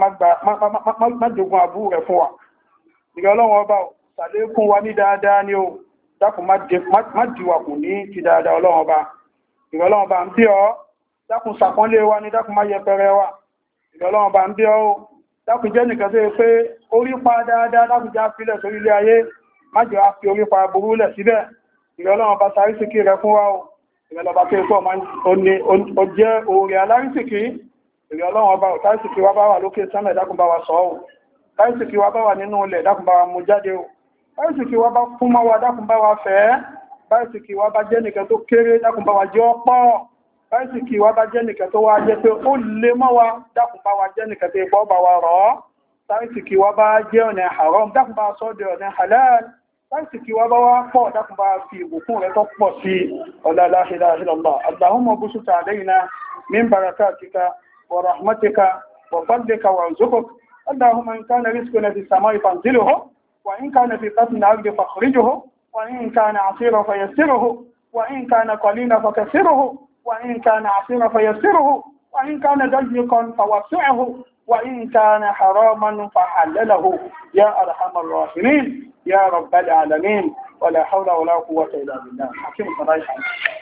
má jogun àbú rẹ̀ fún wa ìrẹ́lọ́wọ́ ọba ṣàlékún wa ní dáadáa ní o dákùn má dìwàkùn ní ti dáadáa ọlọ́wọ́ ọba ìrẹ́lọ́wọ́ ọba ń bí ọ dákùn ṣàpọ́nlé wa ní dákùn má yẹpẹrẹ wa ìrẹ́lọ́wọ́ ọba ń bí ọ dákùn jẹ́ nìkan tó yẹ pé orí pa dáadáa dákùn já fílẹ̀ sórí ilé ayé má jẹ́ wá fi orí pa burú lẹ̀ síbẹ̀ ìrẹ́lọ́wọ́ ọba sárísìkí rẹ̀ fún wa o ìrẹ́lọ́wọ́ ọba tó yẹ pé ó jẹ́ oore alárísìkí ìrẹ́ ọlọ́run ọba táìsìkí wá bá wà lókè sánmẹ̀ dákùn bá wa sọ ọ́ táìsìkí wá bá wà nínú ilẹ̀ dákùn bá wa mú jáde o táìsìkí wá bá fún mọ́ wa dákùn bá wa fẹ́ táìsìkí wá bá jẹ́ nìkan tó kéré dákùn bá wa jẹ́ ọ̀pọ̀ táìsìkí wá bá jẹ́ nìkan tó wá jẹ́ pé ó lè mọ́ wa dákùn bá wa jẹ́ nìkan tó ipọ́ bá wa rọ̀ táìsìkí wá bá jẹ́ ọ̀nà haram dákùn bá sọ di ọ̀nà halal táìsìkí wá bá wá pọ̀ dákùn bá fi ìbùkún rẹ̀ tó pọ̀ sí ọ̀lá la ilaha illallah Allahumma busut alayna min barakatika ورحمتك وفضلك وارزقك. اللهم إن كان رزقنا في السماء فانزله، وإن كان في بطن الأرض فاخرجه، وإن كان عسيرا فيسره، وإن كان قليلا فكثره، وإن كان عسيرا فيسره، وإن كان ضيقا فوسعه، وإن كان حراما فحلله يا أرحم الراحمين يا رب العالمين. ولا حول ولا قوة إلا بالله. حكيم صلاح.